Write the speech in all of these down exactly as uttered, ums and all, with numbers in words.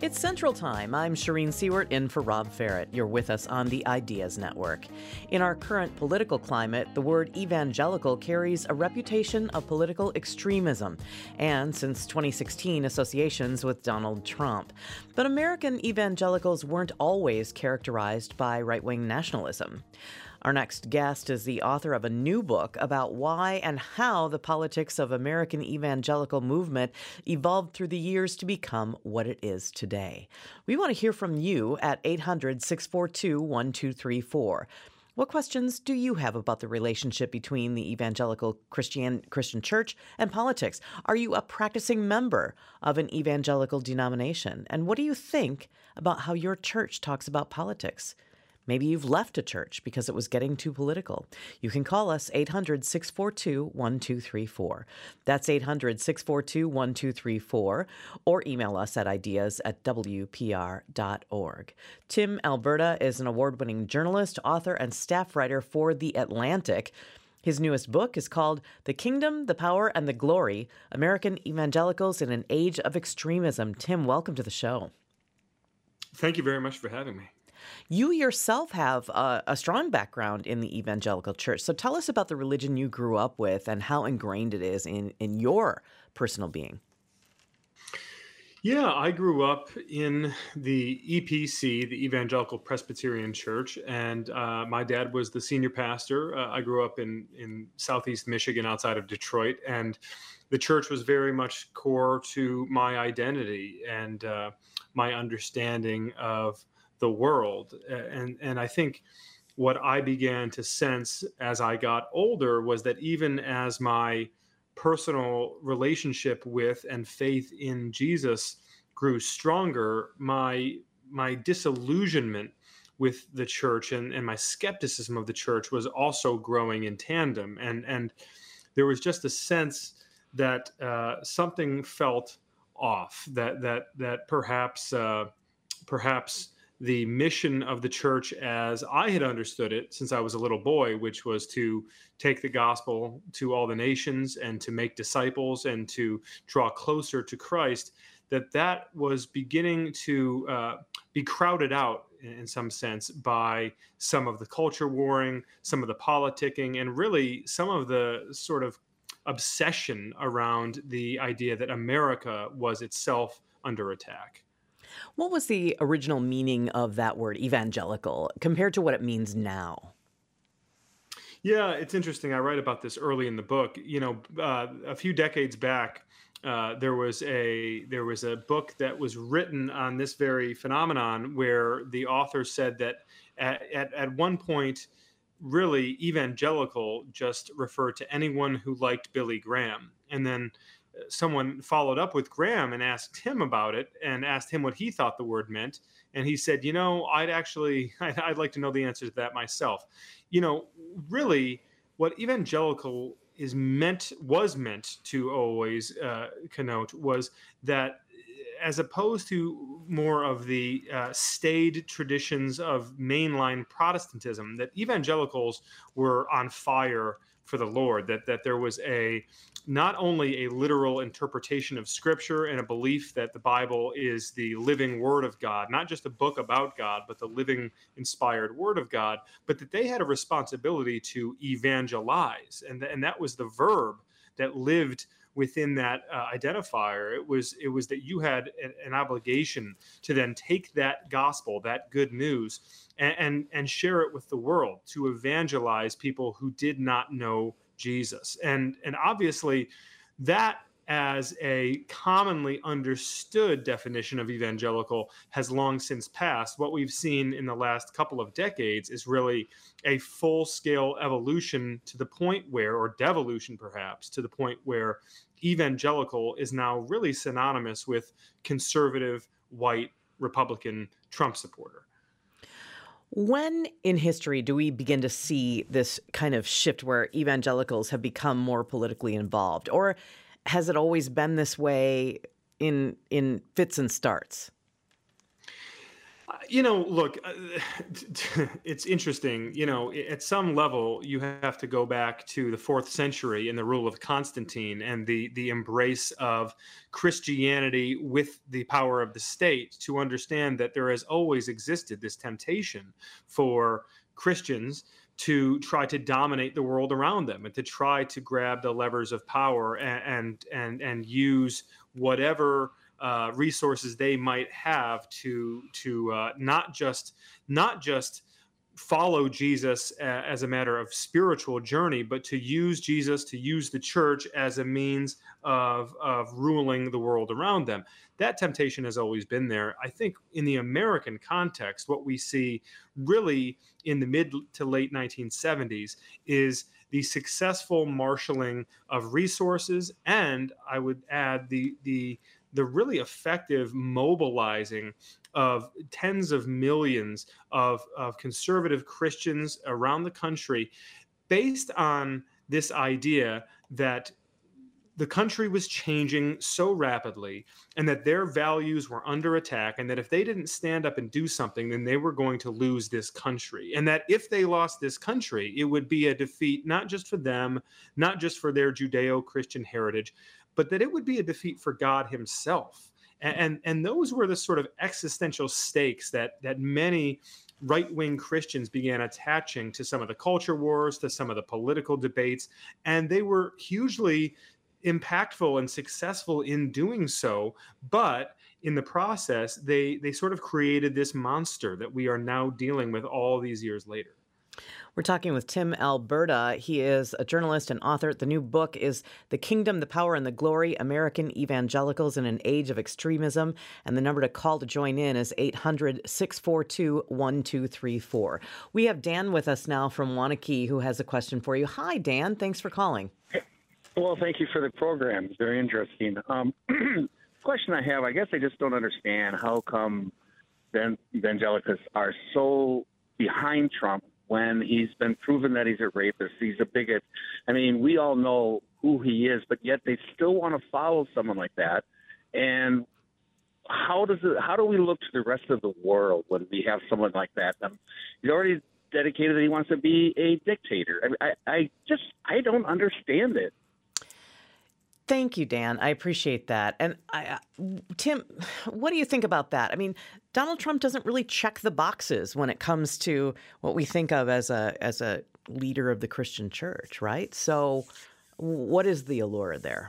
It's Central Time. I'm Shireen Seward in for Rob Ferrett. You're with us on the Ideas Network. In our current political climate, the word evangelical carries a reputation of political extremism, and since twenty sixteen, associations with Donald Trump. But American evangelicals weren't always characterized by right-wing nationalism. Our next guest is the author of a new book about why and how the politics of American evangelical movement evolved through the years to become what it is today. We want to hear from you at eight hundred, six four two, one two three four. What questions do you have about the relationship between the evangelical Christian Christian church and politics? Are you a practicing member of an evangelical denomination? And what do you think about how your church talks about politics? Maybe you've left a church because it was getting too political. You can call us eight hundred, six four two, one two three four. That's eight hundred, six four two, one two three four, or email us at ideas at w p r dot org. Tim Alberta is an award-winning journalist, author, and staff writer for The Atlantic. His newest book is called The Kingdom, the Power, and the Glory, American Evangelicals in an Age of Extremism. Tim, welcome to the show. Thank you very much for having me. You yourself have a, a strong background in the evangelical church. So tell us about the religion you grew up with and how ingrained it is in, in your personal being. Yeah, I grew up in the E P C, the Evangelical Presbyterian Church, and uh, my dad was the senior pastor. Uh, I grew up in, in Southeast Michigan outside of Detroit, and the church was very much core to my identity and uh, my understanding of the world. And, and I think what I began to sense as I got older was that even as my personal relationship with and faith in Jesus grew stronger, my my disillusionment with the church and, and my skepticism of the church was also growing in tandem. And, and there was just a sense that uh, something felt off, that that that perhaps uh, perhaps the mission of the church as I had understood it since I was a little boy, which was to take the gospel to all the nations and to make disciples and to draw closer to Christ, that that was beginning to uh, be crowded out in some sense by some of the culture warring, some of the politicking, and really some of the sort of obsession around the idea that America was itself under attack. What was the original meaning of that word evangelical compared to what it means now? Yeah, it's interesting. I write about this early in the book. You know, uh, a few decades back, uh, there was a there was a book that was written on this very phenomenon, where the author said that at, at, at one point, really evangelical just referred to anyone who liked Billy Graham, and then someone followed up with Graham and asked him about it and asked him what he thought the word meant. And he said, you know, I'd actually, I'd, I'd like to know the answer to that myself. You know, really what evangelical is meant, was meant to always uh, connote was that as opposed to more of the uh, staid traditions of mainline Protestantism, that evangelicals were on fire for the Lord, that, that there was a not only a literal interpretation of Scripture and a belief that the Bible is the living Word of God, not just a book about God, but the living, inspired Word of God, but that they had a responsibility to evangelize. And, th- and that was the verb that lived within that uh, identifier. It was, it was that you had an, an obligation to then take that gospel, that good news, and, and, and share it with the world, to evangelize people who did not know Jesus. And, and obviously that as a commonly understood definition of evangelical has long since passed. What we've seen in the last couple of decades is really a full-scale evolution to the point where, or devolution perhaps, to the point where evangelical is now really synonymous with conservative, white, Republican Trump supporter. When in history do we begin to see this kind of shift where evangelicals have become more politically involved? Or has it always been this way in in fits and starts? You know, look, uh, it's interesting. You know, i- at some level, you have to go back to the fourth century and the rule of Constantine and the the embrace of Christianity with the power of the state to understand that there has always existed this temptation for Christians to try to dominate the world around them and to try to grab the levers of power and and and, and use whatever uh, resources they might have to to uh, not just not just follow Jesus a- as a matter of spiritual journey, but to use Jesus, to use the church as a means of of ruling the world around them. That temptation has always been there. I think in the American context, what we see really in the mid to late nineteen seventies is the successful marshaling of resources, and I would add the the the really effective mobilizing of tens of millions of, of conservative Christians around the country based on this idea that the country was changing so rapidly and that their values were under attack, and that if they didn't stand up and do something, then they were going to lose this country, and that if they lost this country, it would be a defeat not just for them, not just for their Judeo-Christian heritage, but that it would be a defeat for God himself. And, and those were the sort of existential stakes that that many right-wing Christians began attaching to some of the culture wars, to some of the political debates, and they were hugely impactful and successful in doing so. But in the process, they they sort of created this monster that we are now dealing with all these years later. We're talking with Tim Alberta. He is a journalist and author. The new book is The Kingdom, the Power, and the Glory, American Evangelicals in an Age of Extremism. And the number to call to join in is eight hundred, six four two, one two three four. We have Dan with us now from Wanakee who has a question for you. Hi, Dan. Thanks for calling. Well, thank you for the program. It's very interesting. Um, question I have, I guess I just don't understand how come then evangelicals are so behind Trump when he's been proven that he's a rapist, he's a bigot. I mean, we all know who he is, but yet they still want to follow someone like that. And how does it, how do we look to the rest of the world when we have someone like that? Um, he's already dedicated that he wants to be a dictator. I, mean, I, I just, I don't understand it. Thank you, Dan. I appreciate that. And I, uh, Tim, what do you think about that? I mean, Donald Trump doesn't really check the boxes when it comes to what we think of as a as a leader of the Christian church, right? So, what is the allure there?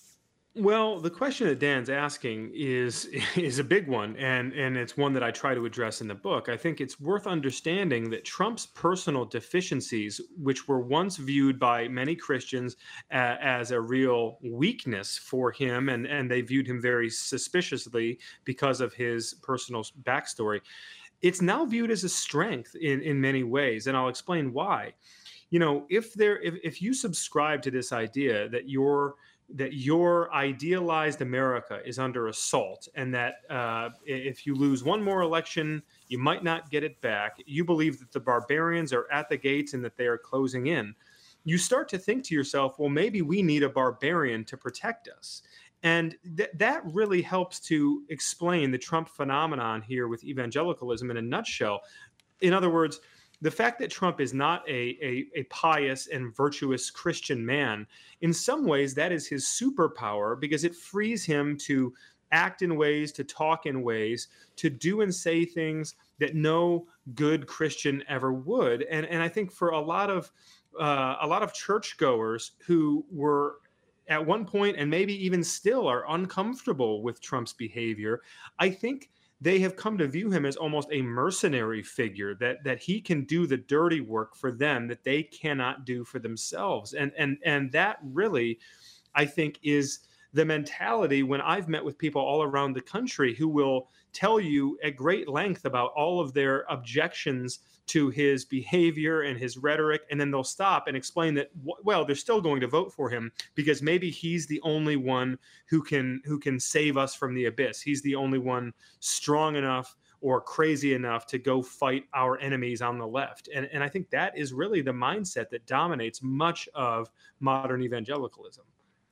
Well, the question that Dan's asking is is a big one, and and it's one that I try to address in the book. I think it's worth understanding that Trump's personal deficiencies, which were once viewed by many Christians a, as a real weakness for him, and and they viewed him very suspiciously because of his personal backstory, it's now viewed as a strength in in many ways, and I'll explain why. You know, if there if, if you subscribe to this idea that you're that your idealized America is under assault, and that uh, if you lose one more election, you might not get it back. You believe that the barbarians are at the gates and that they are closing in. You start to think to yourself, well, maybe we need a barbarian to protect us. And th- that really helps to explain the Trump phenomenon here with evangelicalism in a nutshell. In other words, the fact that Trump is not a, a, a pious and virtuous Christian man, in some ways, that is his superpower, because it frees him to act in ways, to talk in ways, to do and say things that no good Christian ever would. And, and I think for a lot of uh, a lot of churchgoers who were at one point, and maybe even still, are uncomfortable with Trump's behavior, I think they have come to view him as almost a mercenary figure, that that he can do the dirty work for them that they cannot do for themselves. And and and that really, I think, is the mentality when I've met with people all around the country who will tell you at great length about all of their objections to his behavior and his rhetoric, and then they'll stop and explain that, well, they're still going to vote for him because maybe he's the only one who can who can save us from the abyss. He's the only one strong enough or crazy enough to go fight our enemies on the left. And, and I think that is really the mindset that dominates much of modern evangelicalism.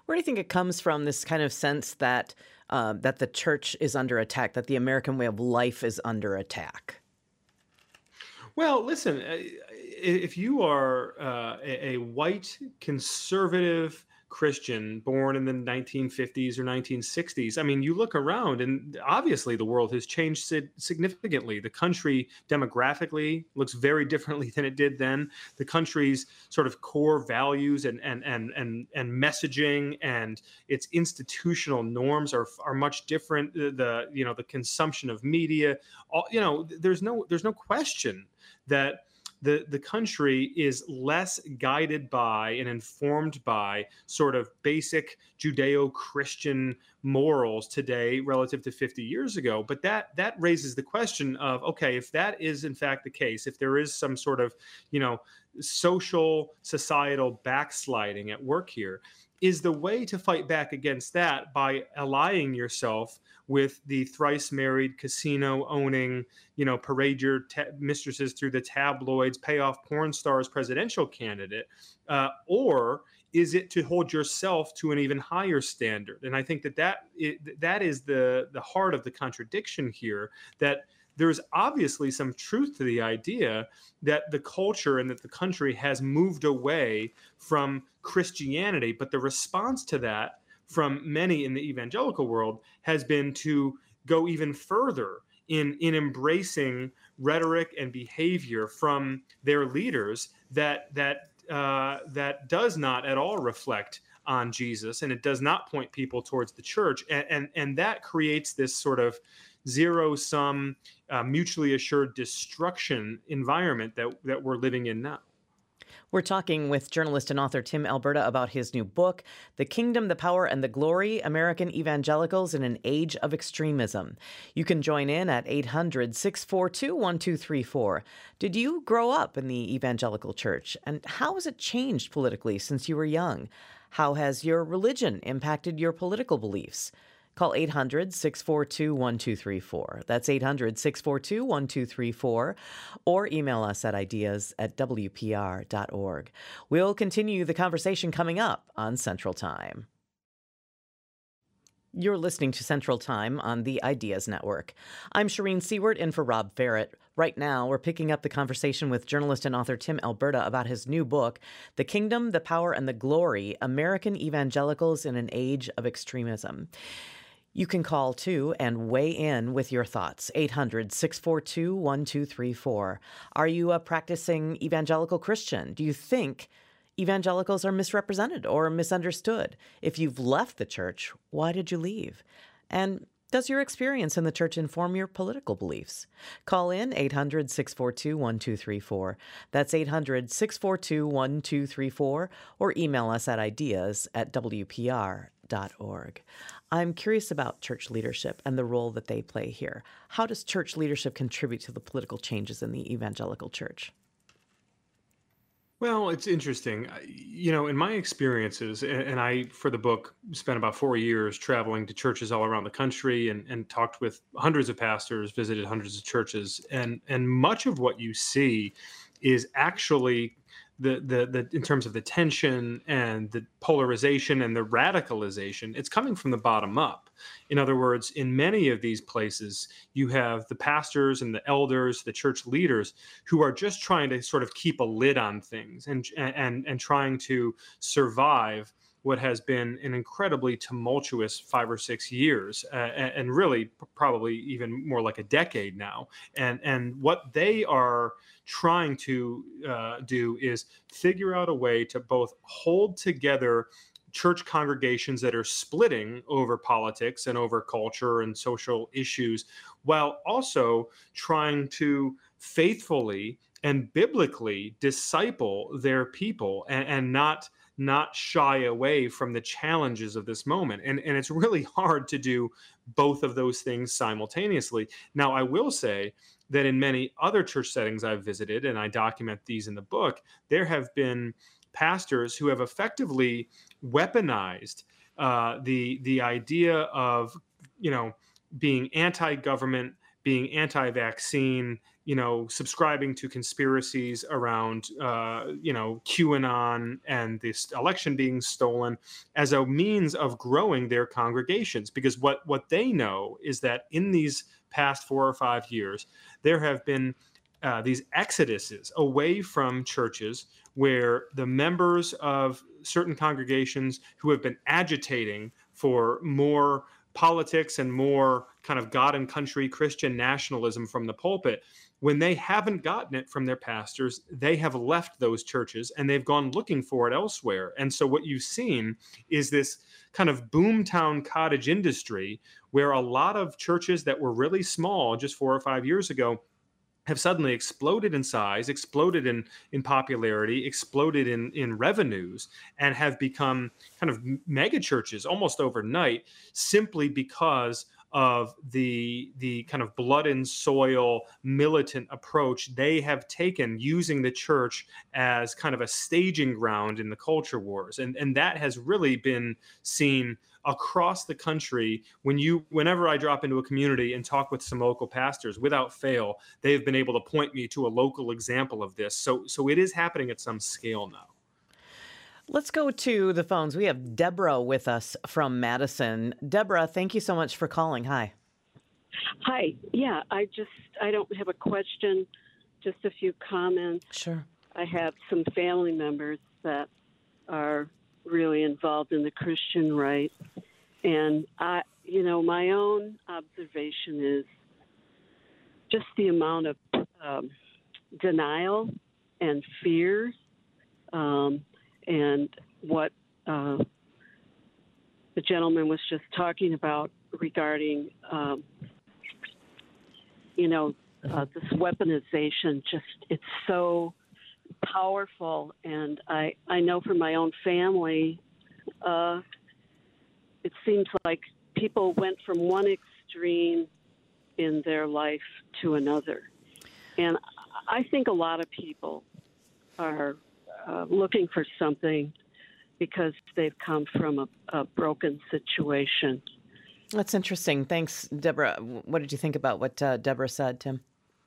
Where do you think it comes from, this kind of sense that uh, that the church is under attack, that the American way of life is under attack? Well, listen, uh, if you are uh, a, a white conservative Christian born in the nineteen fifties or nineteen sixties, I mean, you look around and obviously the world has changed si- significantly. The country demographically looks very differently than it did then. The country's sort of core values and and and and, and messaging and its institutional norms are are much different. The, the you know the consumption of media, all, you know, there's no there's no question that the the country is less guided by and informed by sort of basic Judeo-Christian morals today relative to fifty years ago. But that that raises the question of, okay, if that is in fact the case, if there is some sort of, you know, social societal backsliding at work here, is the way to fight back against that by allying yourself with the thrice married, casino owning, you know, parade your ta- mistresses through the tabloids, pay off porn stars presidential candidate? Uh, or is it to hold yourself to an even higher standard? And I think that that, it, that is the, the heart of the contradiction here, that there's obviously some truth to the idea that the culture and that the country has moved away from Christianity, but the response to that from many in the evangelical world has been to go even further in, in embracing rhetoric and behavior from their leaders that that uh, that does not at all reflect on Jesus, and it does not point people towards the church, and and, and that creates this sort of zero-sum, uh, mutually assured destruction environment that that we're living in now. We're talking with journalist and author Tim Alberta about his new book, The Kingdom, the Power, and the Glory, American Evangelicals in an Age of Extremism. You can join in at eight hundred, six four two, one two three four. Did you grow up in the evangelical church? And how has it changed politically since you were young? How has your religion impacted your political beliefs? Call eight hundred, six four two, one two three four. That's eight hundred, six four two, one two three four. Or email us at ideas at w p r dot org. We'll continue the conversation coming up on Central Time. You're listening to Central Time on the Ideas Network. I'm Shireen Seward in for Rob Ferrett. Right now, we're picking up the conversation with journalist and author Tim Alberta about his new book, The Kingdom, the Power, and the Glory, American Evangelicals in an Age of Extremism. You can call, too, and weigh in with your thoughts. eight hundred, six four two, one two three four. Are you a practicing evangelical Christian? Do you think evangelicals are misrepresented or misunderstood? If you've left the church, why did you leave? And does your experience in the church inform your political beliefs? Call in eight hundred, six four two, one two three four. That's eight hundred, six four two, one two three four, or email us at ideas at w p r dot org. I'm curious about church leadership and the role that they play here. How does church leadership contribute to the political changes in the evangelical church? Well, it's interesting. I- You know, in my experiences, a- and I, for the book, spent about four years traveling to churches all around the country and, and talked with hundreds of pastors, visited hundreds of churches. And, and much of what you see is actually the, the, the, in terms of the tension and the polarization and the radicalization, it's coming from the bottom up. In other words, in many of these places, you have the pastors and the elders, the church leaders, who are just trying to sort of keep a lid on things and and and trying to survive what has been an incredibly tumultuous five or six years, uh, and, and really p- probably even more like a decade now. And and what they are trying to uh, do is figure out a way to both hold together church congregations that are splitting over politics and over culture and social issues, while also trying to faithfully and biblically disciple their people and, and not not shy away from the challenges of this moment. And, and it's really hard to do both of those things simultaneously. Now, I will say that in many other church settings I've visited, and I document these in the book, there have been pastors who have effectively weaponized uh, the the idea of, you know, being anti-government, being anti-vaccine, you know, subscribing to conspiracies around, uh, you know, QAnon and this election being stolen as a means of growing their congregations. Because what, what they know is that in these past four or five years, there have been uh, these exoduses away from churches where the members of certain congregations who have been agitating for more politics and more kind of God and country Christian nationalism from the pulpit, when they haven't gotten it from their pastors, they have left those churches and they've gone looking for it elsewhere. And so what you've seen is this kind of boomtown cottage industry where a lot of churches that were really small just four or five years ago have suddenly exploded in size, exploded in, in popularity, exploded in, in revenues, and have become kind of mega churches almost overnight, simply because of the, the kind of blood and soil militant approach they have taken using the church as kind of a staging ground in the culture wars. And, and that has really been seen across the country. When you, whenever I drop into a community and talk with some local pastors, without fail, they have been able to point me to a local example of this. So, so it is happening at some scale now. Let's go to the phones. We have Deborah with us from Madison. Deborah, thank you so much for calling. Hi. Hi. Yeah, I just, I don't have a question, just a few comments. Sure. I have some family members that are really involved in the Christian right. And I, you know, my own observation is just the amount of um, denial and fear um, and what uh, the gentleman was just talking about regarding, um, you know, uh, this weaponization. Just, it's so powerful. And I, I know from my own family, uh, it seems like people went from one extreme in their life to another. And I think a lot of people are uh, looking for something because they've come from a, a broken situation. That's interesting. Thanks, Deborah. What did you think about what uh, Deborah said, Tim?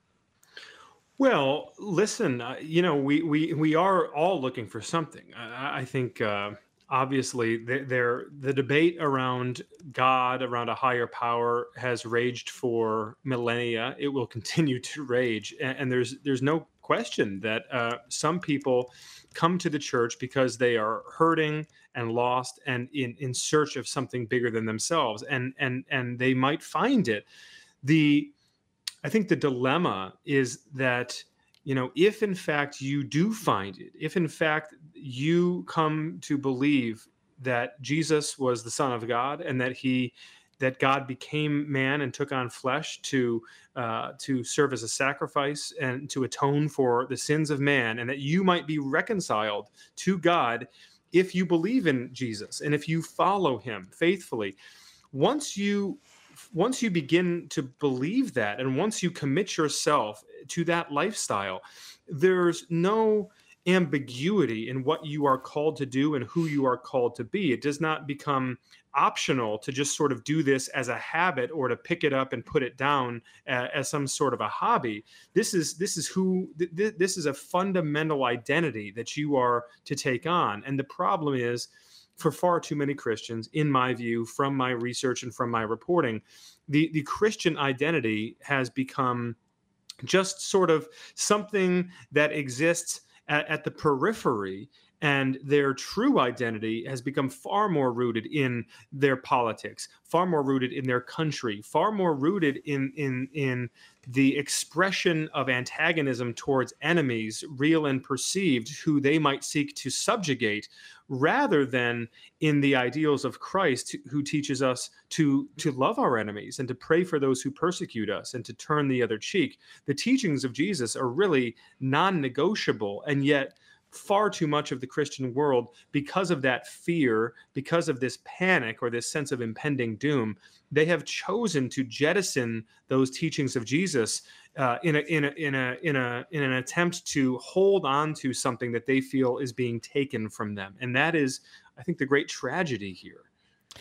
Well, listen, uh, you know, we, we, we are all looking for something. I, I think, uh, obviously, the, there, the debate around God, around a higher power, has raged for millennia. It will continue to rage. And, and there's, there's no question that uh, some people come to the church because they are hurting and lost and in, in search of something bigger than themselves. And, and, and they might find it. The I think the dilemma is that, you know, if in fact you do find it, if in fact you come to believe that Jesus was the Son of God and that he, that God became man and took on flesh to uh, to serve as a sacrifice and to atone for the sins of man, and that you might be reconciled to God if you believe in Jesus and if you follow him faithfully. Once you Once you begin to believe that, and once you commit yourself to that lifestyle, there's no ambiguity in what you are called to do and who you are called to be. It does not become optional to just sort of do this as a habit or to pick it up and put it down uh, as some sort of a hobby. This is this is who th- this is a fundamental identity that you are to take on. And the problem is, for far too many Christians, in my view, from my research and from my reporting, the, the Christian identity has become just sort of something that exists at, at the periphery, and their true identity has become far more rooted in their politics, far more rooted in their country, far more rooted in in in the expression of antagonism towards enemies, real and perceived, who they might seek to subjugate, rather than in the ideals of Christ, who teaches us to, to love our enemies and to pray for those who persecute us and to turn the other cheek. The teachings of Jesus are really non-negotiable, and yet far too much of the Christian world, because of that fear, because of this panic or this sense of impending doom, they have chosen to jettison those teachings of Jesus uh, in a in a in a in a in an attempt to hold on to something that they feel is being taken from them, and that is, I think, the great tragedy here.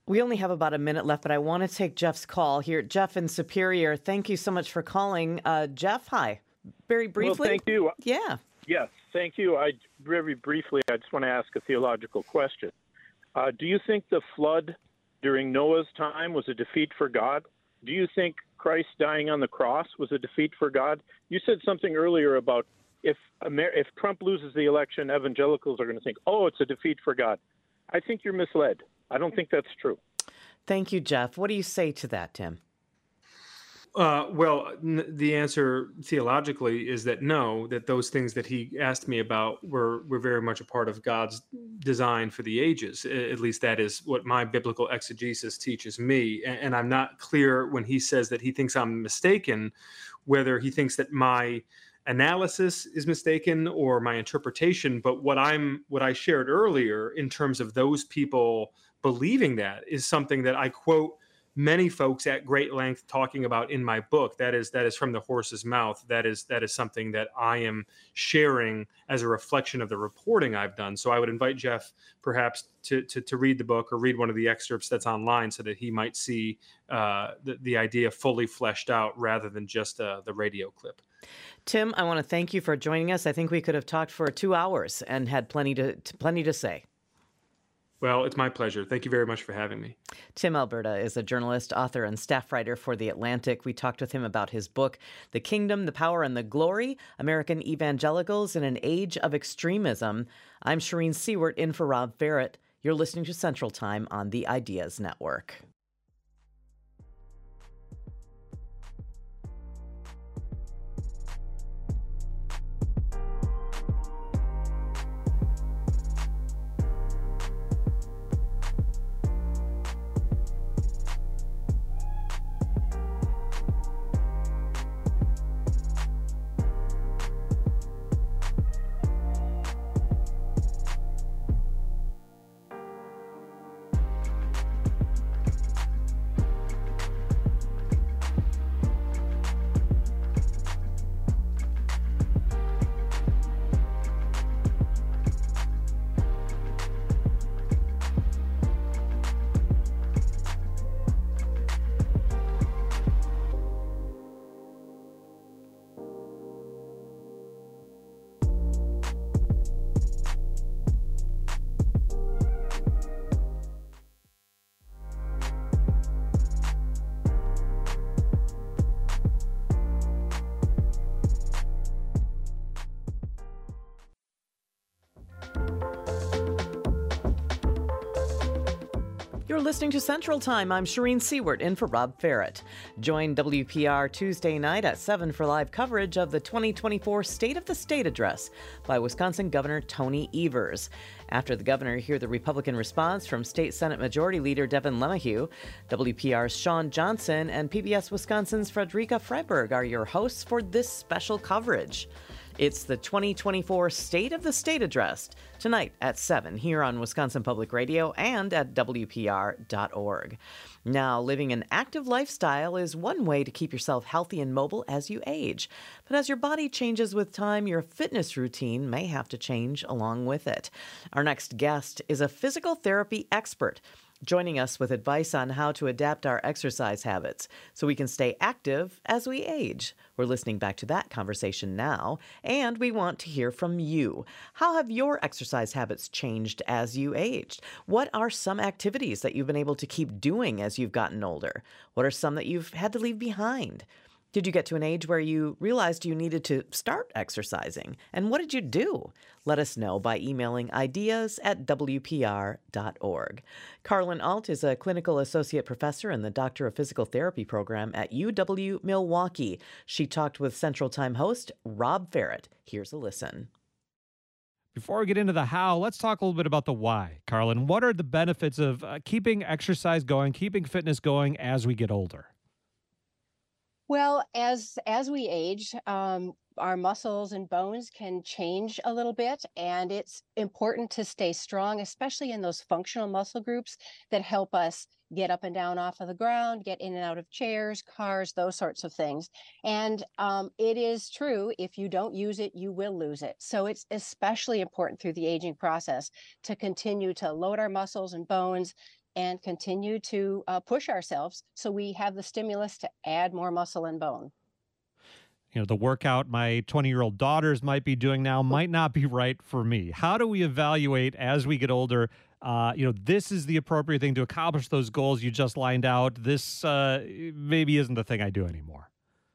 We only have about a minute left, but I want to take Jeff's call here. Jeff in Superior, thank you so much for calling. Uh, Jeff, hi. Very briefly. Well, thank you. Yeah. Yes, thank you. I very briefly, I just want to ask a theological question. Uh, do you think the flood during Noah's time was a defeat for God? Do you think Christ dying on the cross was a defeat for God? You said something earlier about if Amer- if Trump loses the election, evangelicals are going to think, oh, it's a defeat for God. I think you're misled. I don't think that's true. Thank you, Jeff. What do you say to that, Tim? Uh, well, n- the answer theologically is that no, that those things that he asked me about were, were very much a part of God's design for the ages. A- At least that is what my biblical exegesis teaches me. And, and I'm not clear when he says that he thinks I'm mistaken, whether he thinks that my analysis is mistaken or my interpretation. But what I'm, what I shared earlier in terms of those people believing that is something that I quote many folks at great length talking about in my book. That is that is from the horse's mouth. That is that is something that I am sharing as a reflection of the reporting I've done. So I would invite Jeff perhaps to to, to read the book or read one of the excerpts that's online so that he might see uh, the, the idea fully fleshed out rather than just uh, the radio clip. Tim, I want to thank you for joining us. I think we could have talked for two hours and had plenty to plenty to say. Well, it's my pleasure. Thank you very much for having me. Tim Alberta is a journalist, author, and staff writer for The Atlantic. We talked with him about his book, The Kingdom, the Power, and the Glory, American Evangelicals in an Age of Extremism. I'm Shireen Seward in for Rob Barrett. You're listening to Central Time on the Ideas Network. You're listening to Central Time. I'm Shireen Seward in for Rob Barrett. Join W P R Tuesday night at seven for live coverage of the twenty twenty-four State of the State Address by Wisconsin Governor Tony Evers. After the governor, hear the Republican response from State Senate Majority Leader Devin LeMahieu. W P R's Sean Johnson and P B S Wisconsin's Frederica Freiberg are your hosts for this special coverage. It's the twenty twenty-four State of the State Address tonight at seven here on Wisconsin Public Radio and at W P R dot org. Now, living an active lifestyle is one way to keep yourself healthy and mobile as you age. But as your body changes with time, your fitness routine may have to change along with it. Our next guest is a physical therapy expert, joining us with advice on how to adapt our exercise habits so we can stay active as we age. We're listening back to that conversation now, and we want to hear from you. How have your exercise habits changed as you aged? What are some activities that you've been able to keep doing as you've gotten older? What are some that you've had to leave behind? Did you get to an age where you realized you needed to start exercising? And what did you do? Let us know by emailing ideas at W P R dot org. Carlin Alt is a clinical associate professor in the Doctor of Physical Therapy program at U W Milwaukee. She talked with Central Time host Rob Barrett. Here's a listen. Before we get into the how, let's talk a little bit about the why. Carlin, what are the benefits of uh, keeping exercise going, keeping fitness going as we get older? Well, as as we age, um, our muscles and bones can change a little bit, and it's important to stay strong, especially in those functional muscle groups that help us get up and down off of the ground, get in and out of chairs, cars, those sorts of things. And um, it is true, if you don't use it, you will lose it. So it's especially important through the aging process to continue to load our muscles and bones, and continue to uh, push ourselves so we have the stimulus to add more muscle and bone. You know, the workout my twenty-year-old daughters might be doing now might not be right for me. How do we evaluate as we get older, uh, you know, this is the appropriate thing to accomplish those goals you just lined out? This uh, maybe isn't the thing I do anymore.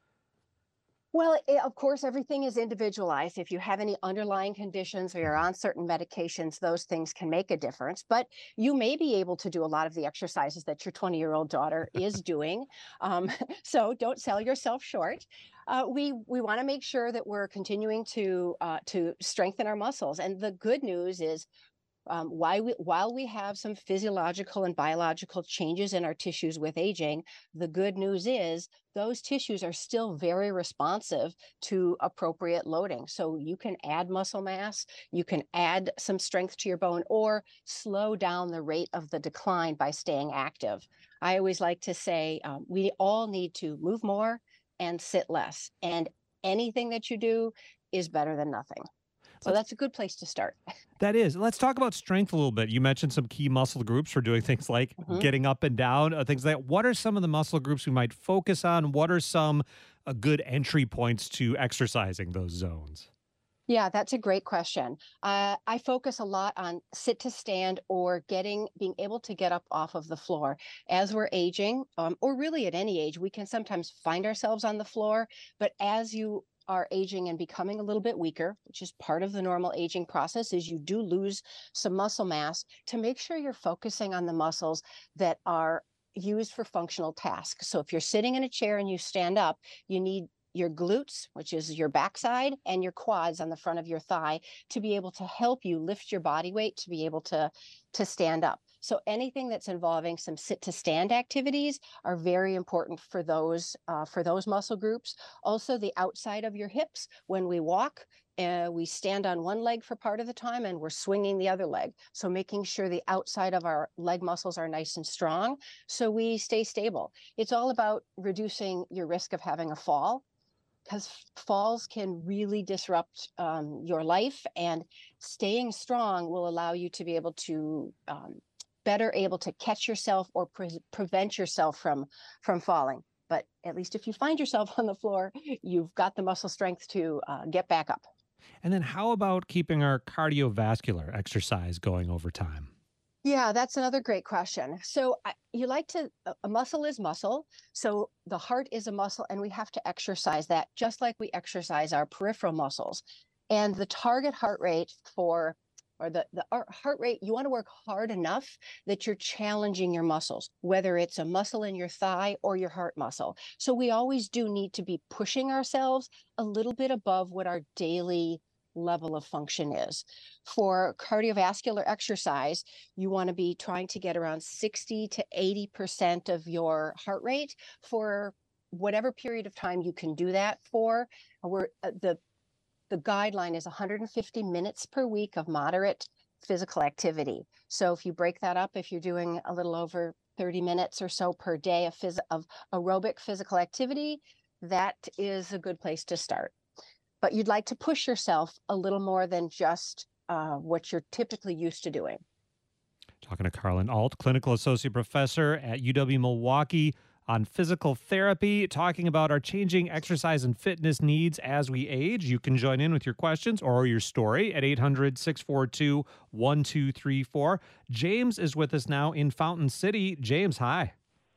Well, it, of course, everything is individualized. If you have any underlying conditions or you're on certain medications, those things can make a difference. But you may be able to do a lot of the exercises that your twenty-year-old daughter is doing. Um, so don't sell yourself short. Uh, we we want to make sure that we're continuing to uh, to strengthen our muscles. And the good news is, Um, why we, while we have some physiological and biological changes in our tissues with aging, the good news is those tissues are still very responsive to appropriate loading. So you can add muscle mass, you can add some strength to your bone, or slow down the rate of the decline by staying active. I always like to say um, we all need to move more and sit less. And anything that you do is better than nothing. So that's a good place to start. That is. Let's talk about strength a little bit. You mentioned some key muscle groups for doing things like Mhm. getting up and down, uh, things like that. What are some of the muscle groups we might focus on? What are some uh, good entry points to exercising those zones? Yeah, that's a great question. Uh, I focus a lot on sit to stand or getting, being able to get up off of the floor. As we're aging, um, or really at any age, we can sometimes find ourselves on the floor, but as you are aging and becoming a little bit weaker, which is part of the normal aging process, is you do lose some muscle mass. To make sure you're focusing on the muscles that are used for functional tasks. So if you're sitting in a chair and you stand up, you need your glutes, which is your backside, and your quads on the front of your thigh to be able to help you lift your body weight to be able to, to stand up. So anything that's involving some sit to stand activities are very important for those, uh, for those muscle groups. Also, the outside of your hips. When we walk, uh, we stand on one leg for part of the time and we're swinging the other leg. So making sure the outside of our leg muscles are nice and strong so we stay stable. It's all about reducing your risk of having a fall, because falls can really disrupt um, your life, and staying strong will allow you to be able to um, better able to catch yourself or pre- prevent yourself from from falling. But at least if you find yourself on the floor, you've got the muscle strength to uh, get back up. And then how about keeping our cardiovascular exercise going over time? Yeah, that's another great question. So I, you like to, a a muscle is muscle. So the heart is a muscle, and we have to exercise that just like we exercise our peripheral muscles. And the target heart rate for, or the, the ar- heart rate, you want to work hard enough that you're challenging your muscles, whether it's a muscle in your thigh or your heart muscle. So we always do need to be pushing ourselves a little bit above what our daily level of function is. For cardiovascular exercise, you want to be trying to get around sixty to eighty percent of your heart rate for whatever period of time you can do that for. We're, uh, the, the guideline is one hundred fifty minutes per week of moderate physical activity. So if you break that up, if you're doing a little over thirty minutes or so per day of, phys- of aerobic physical activity, that is a good place to start. But you'd like to push yourself a little more than just uh, what you're typically used to doing. Talking to Carlin Alt, Clinical Associate Professor at U W Milwaukee on physical therapy, talking about our changing exercise and fitness needs as we age. You can join in with your questions or your story at eight hundred, six four two, one two three four. James is with us now in Fountain City. James, hi.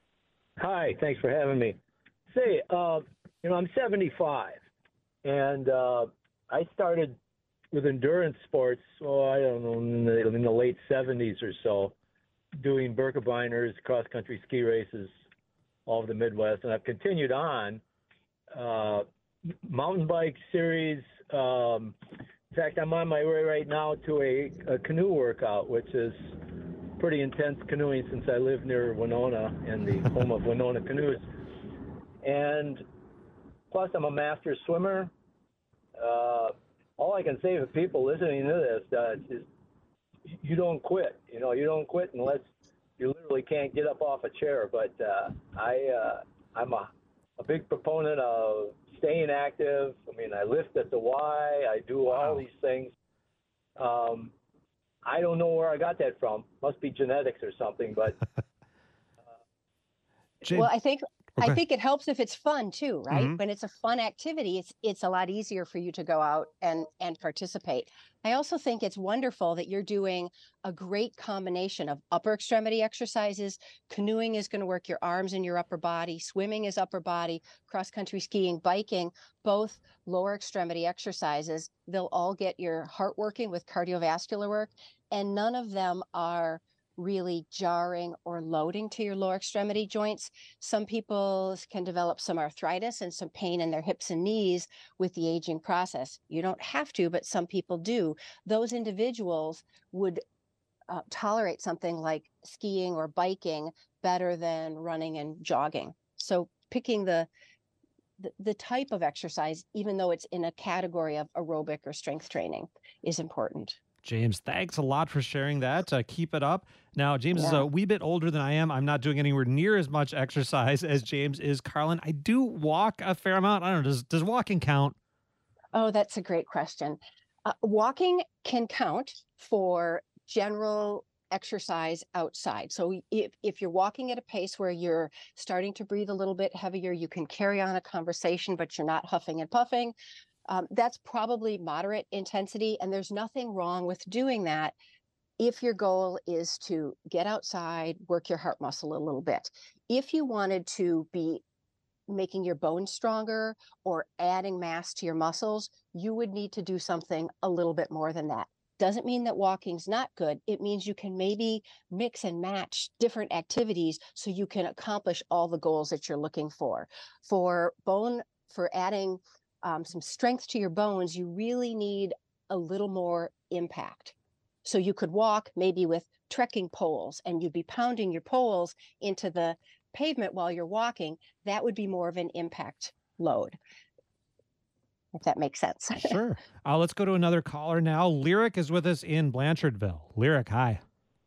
Hi, thanks for having me. Say, uh, you know, I'm seventy-five, and uh, I started with endurance sports, oh, I don't know, in the, in the late seventies or so, doing Birkebeiner, cross-country ski races all over the Midwest, and I've continued on. Uh, mountain bike series. Um, in fact, I'm on my way right now to a, a canoe workout, which is pretty intense canoeing since I live near Winona and the home of Winona Canoes. And plus, I'm a master swimmer. Uh, all I can say to people listening to this uh, is you don't quit. You know, you don't quit unless you literally can't get up off a chair. But uh, I, uh, I'm a, a big proponent of staying active. I mean, I lift at the Y. I do all Wow. these things. Um, I don't know where I got that from. Must be genetics or something, but James, Well, I think okay. I think it helps if it's fun too, right? Mhm. When it's a fun activity, it's it's a lot easier for you to go out and and participate. I also think it's wonderful that you're doing a great combination of upper extremity exercises. Canoeing is going to work your arms and your upper body. Swimming is upper body. Cross country skiing, biking, both lower extremity exercises. They'll all get your heart working with cardiovascular work, and none of them are really jarring or loading to your lower extremity joints. Some people can develop some arthritis and some pain in their hips and knees with the aging process. You don't have to, but some people do. Those individuals would uh, tolerate something like skiing or biking better than running and jogging. So picking the the, the type of exercise, even though it's in a category of aerobic or strength training, is important. James, thanks a lot for sharing that. Uh, keep it up. Now, James is Yeah. a wee bit older than I am. I'm not doing anywhere near as much exercise as James is. Carlin, I do walk a fair amount. I don't know. Does, does walking count? Oh, that's a great question. Uh, walking can count for general exercise outside. So if, if you're walking at a pace where you're starting to breathe a little bit heavier, you can carry on a conversation, but you're not huffing and puffing. Um, that's probably moderate intensity, and there's nothing wrong with doing that if your goal is to get outside, work your heart muscle a little bit. If you wanted to be making your bones stronger or adding mass to your muscles, you would need to do something a little bit more than that. Doesn't mean that walking's not good. It means you can maybe mix and match different activities so you can accomplish all the goals that you're looking for. For bone, for adding um, some strength to your bones, you really need a little more impact. So you could walk maybe with trekking poles, and you'd be pounding your poles into the pavement while you're walking. That would be more of an impact load, if that makes sense. Sure. Uh, let's go to another caller now. Lyric is with us in Blanchardville. Lyric, hi.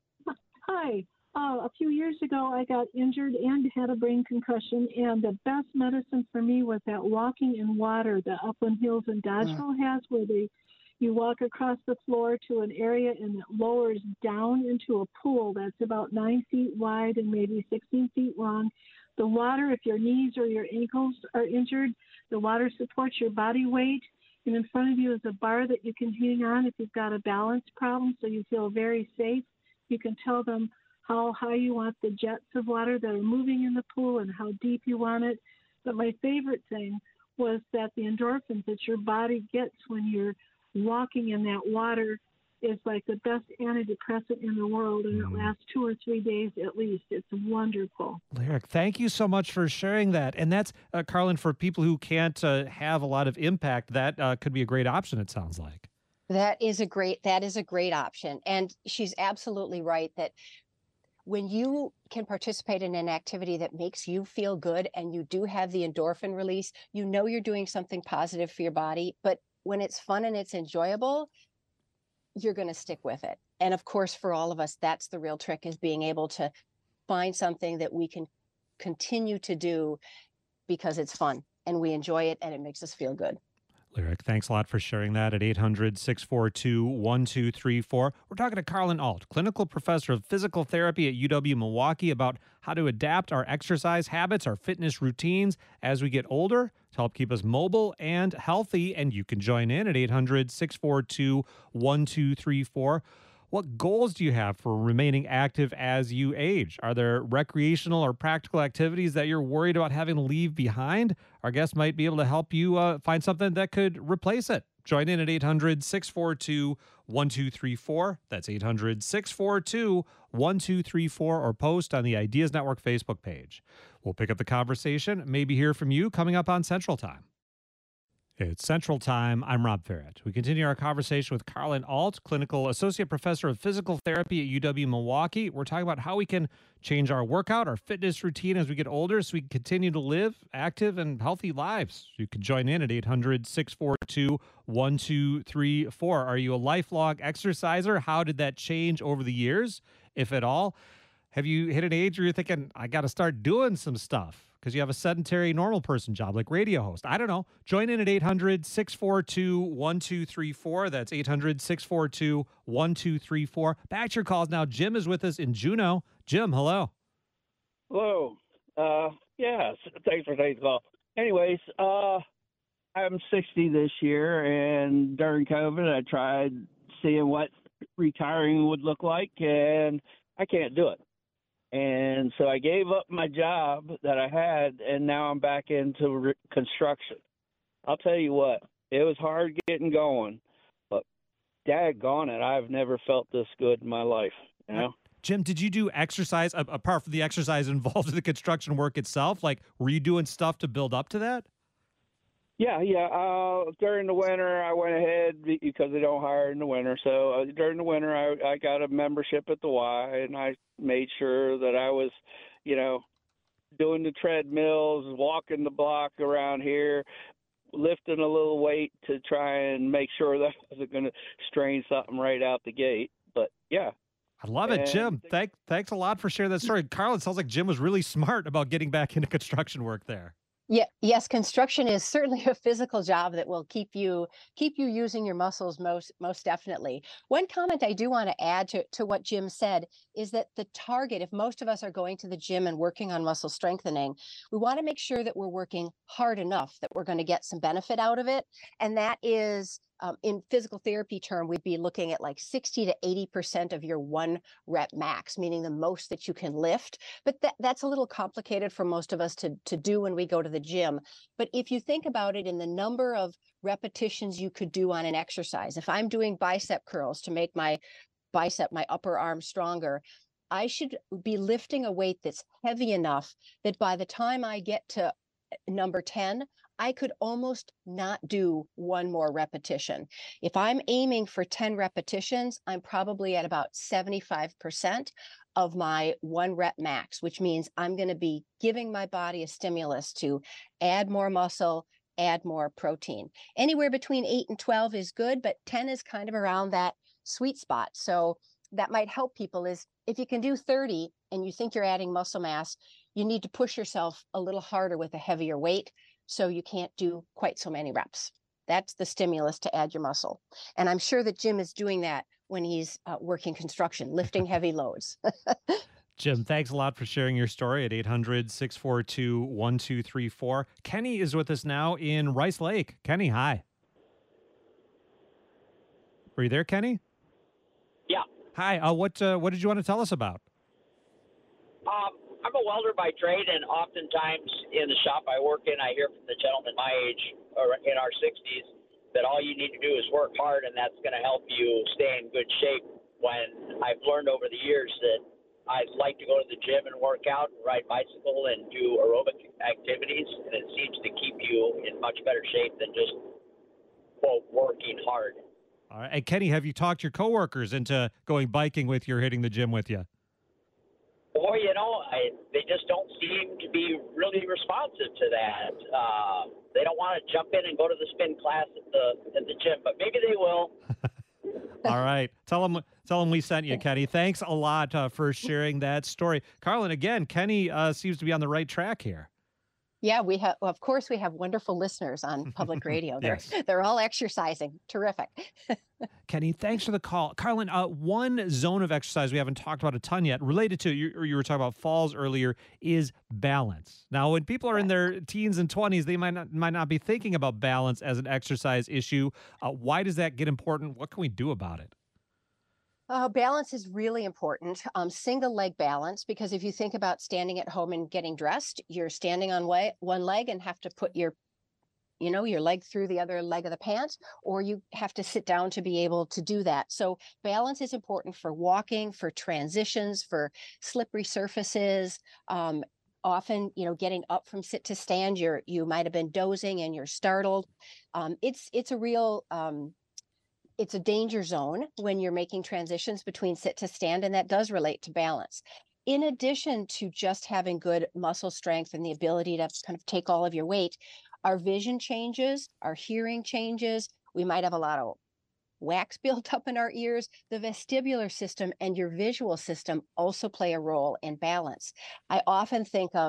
Hi. Uh, a few years ago, I got injured and had a brain concussion, and the best medicine for me was that walking in water that Upland Hills in Dodgeville has, where they you walk across the floor to an area and it lowers down into a pool that's about nine feet wide and maybe sixteen feet long. The water, if your knees or your ankles are injured, the water supports your body weight. And in front of you is a bar that you can hang on if you've got a balance problem, so you feel very safe. You can tell them how high you want the jets of water that are moving in the pool and how deep you want it. But my favorite thing was that the endorphins that your body gets when you're walking in that water is like the best antidepressant in the world, and it lasts two or three days at least. It's wonderful. Lyric, thank you so much for sharing that. And that's, uh, Carlin, for people who can't uh, have a lot of impact, that uh, could be a great option, it sounds like. That is a great, that is a great option. And she's absolutely right that when you can participate in an activity that makes you feel good and you do have the endorphin release, you know you're doing something positive for your body. But when it's fun and it's enjoyable, you're going to stick with it. And of course, for all of us, that's the real trick, is being able to find something that we can continue to do because it's fun and we enjoy it and it makes us feel good. Lyric, thanks a lot for sharing that at eight hundred, six four two, one two three four. We're talking to Carlin Alt, clinical professor of physical therapy at U W Milwaukee, about how to adapt our exercise habits, our fitness routines as we get older to help keep us mobile and healthy. And you can join in at eight hundred, six four two, one two three four. What goals do you have for remaining active as you age? Are there recreational or practical activities that you're worried about having to leave behind? Our guest might be able to help you uh, find something that could replace it. Join in at eight hundred, six four two, one two three four. That's eight hundred, six four two, one two three four, or post on the Ideas Network Facebook page. We'll pick up the conversation, maybe hear from you coming up on Central Time. It's Central Time. I'm Rob Ferret. We continue our conversation with Carlin Alt, clinical associate professor of physical therapy at U W Milwaukee. We're talking about how we can change our workout, our fitness routine as we get older so we can continue to live active and healthy lives. You can join in at eight hundred, six four two, one two three four. Are you a lifelong exerciser? How did that change over the years, if at all? Have you hit an age where you're thinking, I got to start doing some stuff? because you have a sedentary normal person job like radio host. I don't know. Join in at eight hundred, six four two, one two three four. That's eight hundred, six four two, one two three four. Back to your calls now. Jim is with us in Juneau. Jim, hello. Hello. Uh, yeah, thanks for taking the call. Anyways, uh, I'm sixty this year, and during COVID, I tried seeing what retiring would look like, and I can't do it. And so I gave up my job that I had, and now I'm back into re- construction. I'll tell you what, it was hard getting going, but daggone it, I've never felt this good in my life, you know? Jim, did you do exercise, a- apart from the exercise involved in the construction work itself? Like, were you doing stuff to build up to that? Yeah, yeah. Uh, during the winter, I went ahead because they don't hire in the winter. So uh, during the winter, I, I got a membership at the Y, and I made sure that I was, you know, doing the treadmills, walking the block around here, lifting a little weight to try and make sure that I wasn't going to strain something right out the gate. But yeah. I love it, And Jim. Thank, thanks a lot for sharing that story. Carl, it sounds like Jim was really smart about getting back into construction work there. Yeah, yes, construction is certainly a physical job that will keep you keep you using your muscles most most definitely. One comment I do want to add to, to what Jim said is that the target, if most of us are going to the gym and working on muscle strengthening, we want to make sure that we're working hard enough that we're going to get some benefit out of it. And that is um, in physical therapy term, we'd be looking at like sixty to eighty percent of your one rep max, meaning the most that you can lift. But that, that's a little complicated for most of us to, to do when we go to the gym. But if you think about it in the number of repetitions you could do on an exercise, if I'm doing bicep curls to make my bicep, my upper arm stronger, I should be lifting a weight that's heavy enough that by the time I get to number ten, I could almost not do one more repetition. If I'm aiming for ten repetitions, I'm probably at about seventy-five percent of my one rep max, which means I'm going to be giving my body a stimulus to add more muscle, add more protein. Anywhere between eight and twelve is good, but ten is kind of around that sweet spot. So that might help people is if you can do thirty and you think you're adding muscle mass, you need to push yourself a little harder with a heavier weight. So you can't do quite so many reps. That's the stimulus to add your muscle. And I'm sure that Jim is doing that when he's uh, working construction, lifting heavy loads. Jim, thanks a lot for sharing your story at eight hundred, six four two, one two three four. Kenny is with us now in Rice Lake. Kenny, hi. Are you there, Kenny? Yeah. Hi. Uh, what uh, what did you want to tell us about? Um, I'm a welder by trade, and oftentimes in the shop I work in, I hear from the gentlemen my age, or in our sixties, that all you need to do is work hard, and that's going to help you stay in good shape. When I've learned over the years that I'd like to go to the gym and work out, ride bicycle, and do aerobic activities, and it seems to keep you in much better shape than just, quote, working hard. All right. And Kenny, have you talked your coworkers into going biking with you or hitting the gym with you? Boy, you know, I, they just don't seem to be really responsive to that. Uh, they don't want to jump in and go to the spin class at the at the gym, but maybe they will. All right. Tell them, tell them we sent you, Kenny. Thanks a lot uh, for sharing that story. Carlin, again, Kenny uh, seems to be on the right track here. Yeah, we have, well, of course, we have wonderful listeners on public radio. They're, Yes. they're all exercising. Terrific. Kenny, thanks for the call. Carlin, uh, one zone of exercise we haven't talked about a ton yet, related to, you, you were talking about falls earlier, is balance. Now, when people are in their teens and twenties, they might not, might not be thinking about balance as an exercise issue. Uh, why does that get important? What can we do about it? Uh, balance is really important. Um, single leg balance, because if you think about standing at home and getting dressed, you're standing on way, one leg and have to put your, you know, your leg through the other leg of the pants, or you have to sit down to be able to do that. So balance is important for walking, for transitions, for slippery surfaces. Um, often, you know, getting up from sit to stand, you're, you might have been dozing and you're startled. Um, it's, it's a real, um, it's a danger zone when you're making transitions between sit to stand, and that does relate to balance. In addition to just having good muscle strength and the ability to kind of take all of your weight, our vision changes, our hearing changes. We might have a lot of wax built up in our ears. The vestibular system and your visual system also play a role in balance. I often think of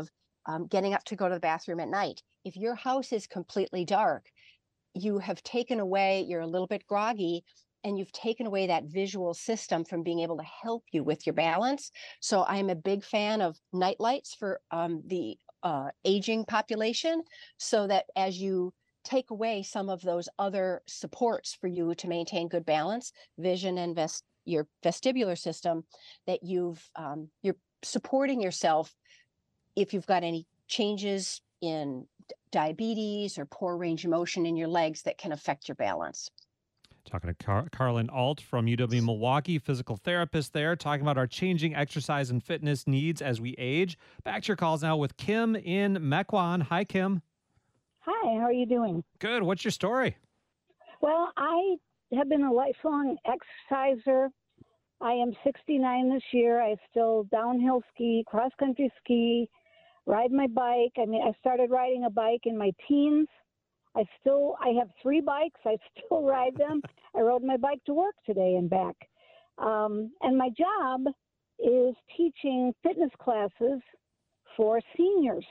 um, getting up to go to the bathroom at night. If your house is completely dark, you have taken away, you're a little bit groggy, and you've taken away that visual system from being able to help you with your balance. So I'm a big fan of night lights for um, the uh, aging population, so that as you take away some of those other supports for you to maintain good balance, vision and vest- your vestibular system, that you've um, you're supporting yourself if you've got any changes in diabetes or poor range of motion in your legs that can affect your balance. Talking to Car- Carlin Alt from U W Milwaukee, physical therapist there, talking about our changing exercise and fitness needs as we age. Back to your calls now with Kim in Mequon. Hi, Kim. Hi, how are you doing? Good. What's your story? Well, I have been a lifelong exerciser. I am sixty-nine this year. I still downhill ski, cross-country ski, ride my bike. I mean, I started riding a bike in my teens. I still, I have three bikes. I still ride them. I rode my bike to work today and back. Um, and my job is teaching fitness classes for seniors.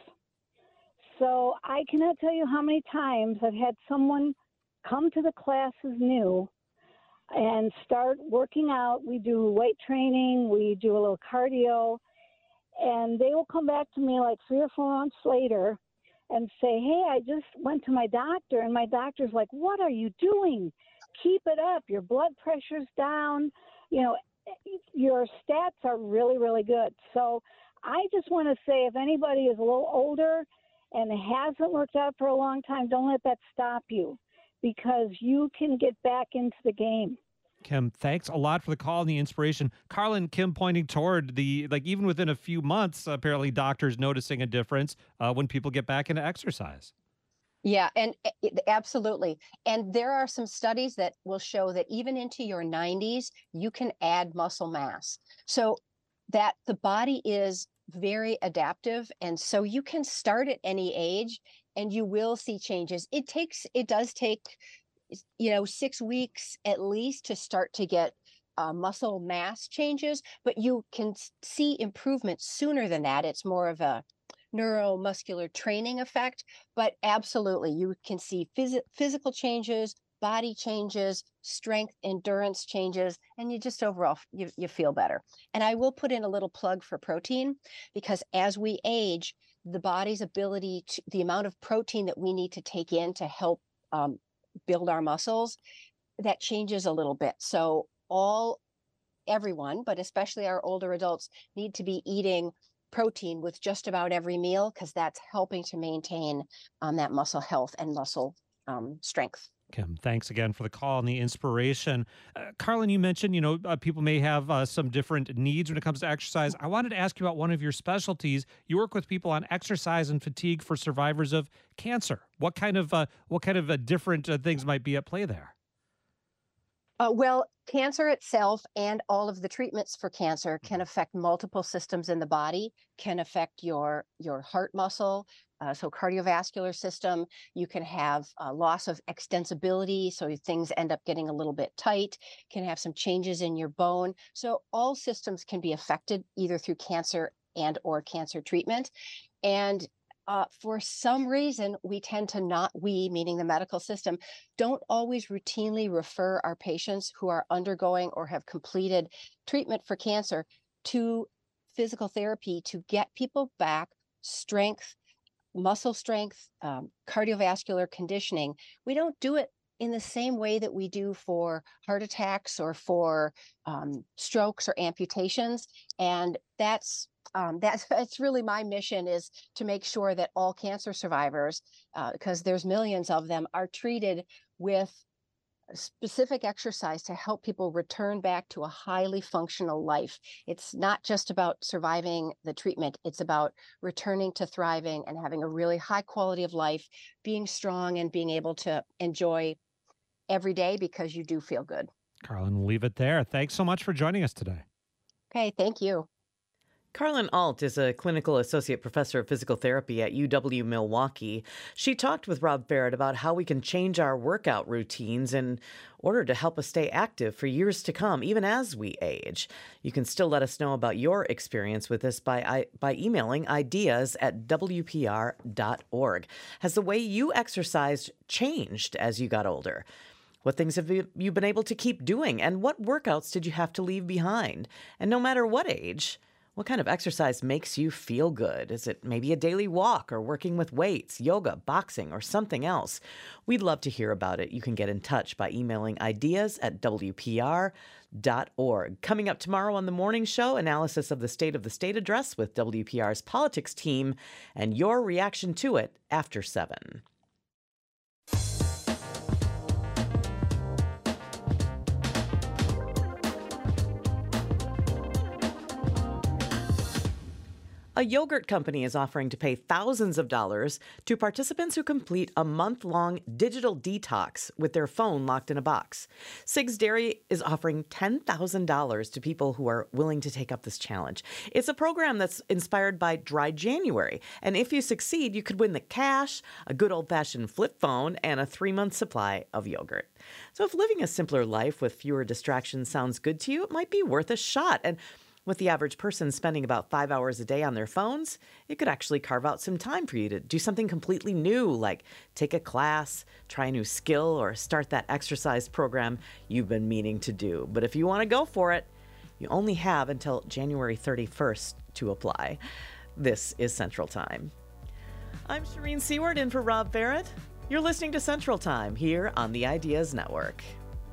So I cannot tell you how many times I've had someone come to the classes new and start working out. We do weight training. We do a little cardio. And they will come back to me like three or four months later and say, hey, I just went to my doctor, and my doctor's like, what are you doing? Keep it up. Your blood pressure's down. You know, your stats are really, really good. So I just want to say, if anybody is a little older and it hasn't worked out for a long time, don't let that stop you, because you can get back into the game. Kim, thanks a lot for the call and the inspiration. Carlin, Kim pointing toward the, like, even within a few months, apparently doctors noticing a difference uh, when people get back into exercise. Yeah, and it, absolutely. And there are some studies that will show that even into your nineties, you can add muscle mass. So that the body is very adaptive. And so you can start at any age and you will see changes. It takes, it does take, you know, six weeks at least to start to get uh, muscle mass changes, but you can see improvement sooner than that. It's more of a neuromuscular training effect, but absolutely, you can see phys- physical changes, body changes, strength, endurance changes, and you just overall, you, you feel better. And I will put in a little plug for protein, because as we age, the body's ability to, the amount of protein that we need to take in to help um, build our muscles, that changes a little bit. So all, everyone, but especially our older adults, need to be eating protein with just about every meal, because that's helping to maintain um, that muscle health and muscle um, strength. Kim, thanks again for the call and the inspiration. Uh, Carlin, you mentioned, you know, uh, people may have uh, some different needs when it comes to exercise. I wanted to ask you about one of your specialties. You work with people on exercise and fatigue for survivors of cancer. What kind of uh, what kind of uh, different uh, things might be at play there? Uh, well, cancer itself and all of the treatments for cancer can affect multiple systems in the body, can affect your, your heart muscle, uh, so cardiovascular system. You can have uh, loss of extensibility, so things end up getting a little bit tight, can have some changes in your bone. So all systems can be affected either through cancer and or cancer treatment. And Uh, for some reason, we tend to not, we, meaning the medical system, don't always routinely refer our patients who are undergoing or have completed treatment for cancer to physical therapy to get people back strength, muscle strength, um, cardiovascular conditioning. We don't do it in the same way that we do for heart attacks or for um, strokes or amputations. And that's Um, that's, that's really my mission, is to make sure that all cancer survivors, because uh, there's millions of them, are treated with specific exercise to help people return back to a highly functional life. It's not just about surviving the treatment. It's about returning to thriving and having a really high quality of life, being strong and being able to enjoy every day because you do feel good. Carlin, we'll leave it there. Thanks so much for joining us today. Okay, thank you. Carlin Alt is a clinical associate professor of physical therapy at U W Milwaukee. She talked with Rob Ferret about how we can change our workout routines in order to help us stay active for years to come, even as we age. You can still let us know about your experience with this by by emailing ideas at w p r dot org. Has the way you exercised changed as you got older? What things have you been able to keep doing? And what workouts did you have to leave behind? And no matter what age, what kind of exercise makes you feel good? Is it maybe a daily walk or working with weights, yoga, boxing, or something else? We'd love to hear about it. You can get in touch by emailing ideas at w p r dot org. Coming up tomorrow on The Morning Show, analysis of the State of the State address with W P R's politics team and your reaction to it after seven. A yogurt company is offering to pay thousands of dollars to participants who complete a month-long digital detox with their phone locked in a box. Sig's Dairy is offering ten thousand dollars to people who are willing to take up this challenge. It's a program that's inspired by Dry January, and if you succeed, you could win the cash, a good old-fashioned flip phone, and a three-month supply of yogurt. So if living a simpler life with fewer distractions sounds good to you, it might be worth a shot. And with the average person spending about five hours a day on their phones, it could actually carve out some time for you to do something completely new, like take a class, try a new skill, or start that exercise program you've been meaning to do. But if you want to go for it, you only have until January thirty-first to apply. This is Central Time. I'm Shireen Seward in for Rob Ferret. You're listening to Central Time here on the Ideas Network.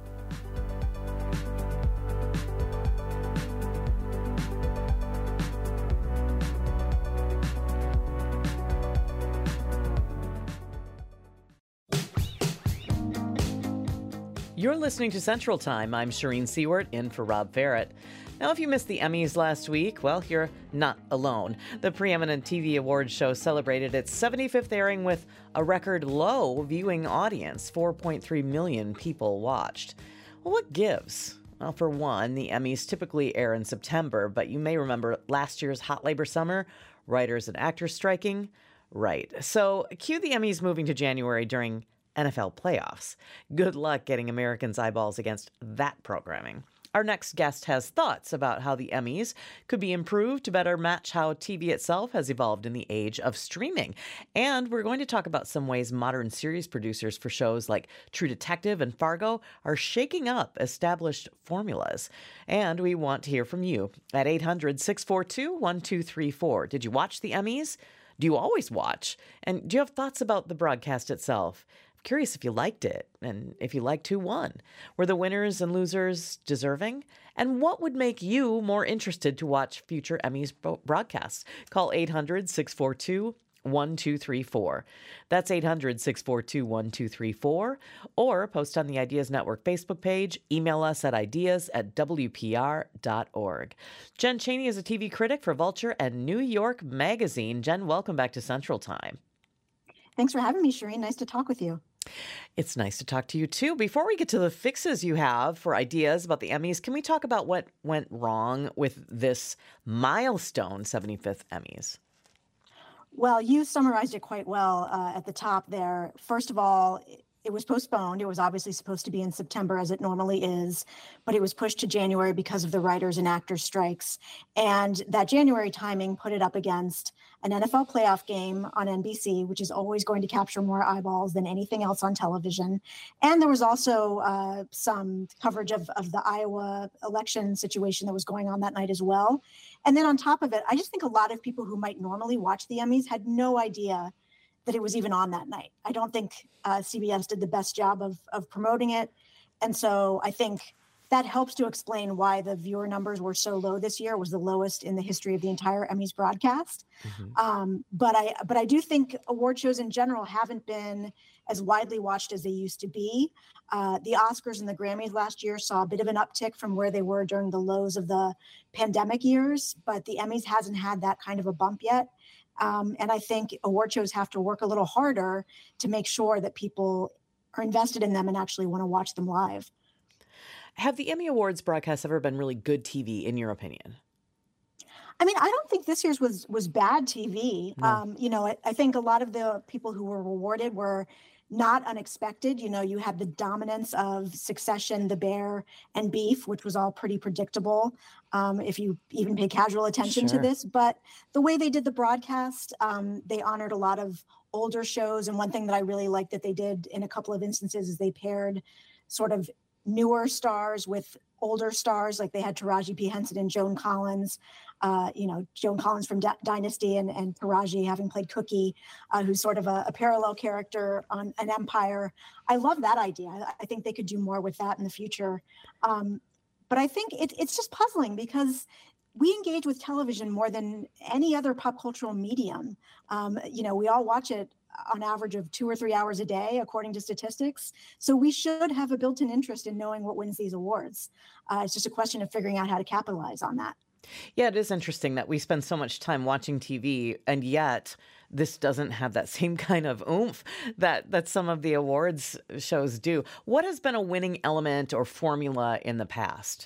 You're listening to Central Time. I'm Shireen Seward in for Rob Ferret. Now, if you missed the Emmys last week, well, you're not alone. The preeminent T V awards show celebrated its seventy-fifth airing with a record low viewing audience. four point three million people watched. Well, what gives? Well, for one, the Emmys typically air in September, but you may remember last year's hot labor summer, writers and actors striking. Right. So cue the Emmys moving to January during N F L playoffs. Good luck getting Americans' eyeballs against that programming. Our next guest has thoughts about how the Emmys could be improved to better match how T V itself has evolved in the age of streaming. And we're going to talk about some ways modern series producers for shows like True Detective and Fargo are shaking up established formulas. And we want to hear from you at eight hundred, six four two, one two three four. Did you watch the Emmys? Do you always watch? And do you have thoughts about the broadcast itself? Curious if you liked it, and if you liked who won. Were the winners and losers deserving? And what would make you more interested to watch future Emmys broadcasts? Call eight hundred, six four two, one two three four. That's eight hundred, six four two, one two three four. Or post on the Ideas Network Facebook page. Email us at ideas at w p r dot org. Jen Chaney is a T V critic for Vulture and New York Magazine. Jen, welcome back to Central Time. Thanks for having me, Shireen. Nice to talk with you. It's nice to talk to you, too. Before we get to the fixes you have for ideas about the Emmys, can we talk about what went wrong with this milestone seventy-fifth Emmys? Well, you summarized it quite well uh, at the top there. First of all, it was postponed. It was obviously supposed to be in September, as it normally is, but it was pushed to January because of the writers and actors strikes. And that January timing put it up against an N F L playoff game on N B C, which is always going to capture more eyeballs than anything else on television. And there was also uh, some coverage of, of the Iowa election situation that was going on that night as well. And then on top of it, I just think a lot of people who might normally watch the Emmys had no idea that it was even on that night. I don't think uh, C B S did the best job of of promoting it. And so I think that helps to explain why the viewer numbers were so low this year. It was the lowest in the history of the entire Emmys broadcast. Mm-hmm. Um, but I but I do think award shows in general haven't been as widely watched as they used to be. Uh, the Oscars and the Grammys last year saw a bit of an uptick from where they were during the lows of the pandemic years, but the Emmys hasn't had that kind of a bump yet. Um, and I think award shows have to work a little harder to make sure that people are invested in them and actually want to watch them live. Have the Emmy Awards broadcasts ever been really good T V, in your opinion? I mean, I don't think this year's was was bad T V. No. Um, you know, I, I think a lot of the people who were rewarded were not unexpected. You know, you had the dominance of Succession, The Bear, and Beef, which was all pretty predictable um, if you even pay casual attention Sure. to this. But the way they did the broadcast, um, they honored a lot of older shows. And one thing that I really liked that they did in a couple of instances is they paired sort of newer stars with older stars, like they had Taraji P. Henson and Joan Collins, uh, you know, Joan Collins from D- Dynasty and, and Taraji having played Cookie, uh, who's sort of a, a parallel character on an Empire. I love that idea. I, I think they could do more with that in the future. Um, but I think it, it's just puzzling because we engage with television more than any other pop cultural medium. Um, you know, we all watch it on average of two or three hours a day, according to statistics. So we should have a built-in interest in knowing what wins these awards. Uh, it's just a question of figuring out how to capitalize on that. Yeah, it is interesting that we spend so much time watching T V, and yet this doesn't have that same kind of oomph that that some of the awards shows do. What has been a winning element or formula in the past?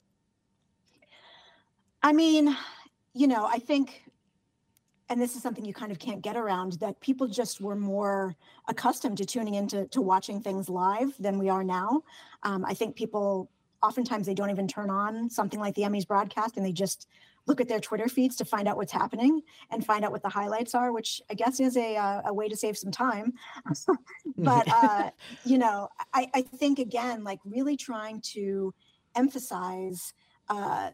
I mean, you know, I think, and this is something you kind of can't get around, that people just were more accustomed to tuning into to watching things live than we are now. Um, I think people, oftentimes they don't even turn on something like the Emmys broadcast and they just look at their Twitter feeds to find out what's happening and find out what the highlights are, which I guess is a, uh, a way to save some time. But, uh, you know, I, I think, again, like really trying to emphasize uh,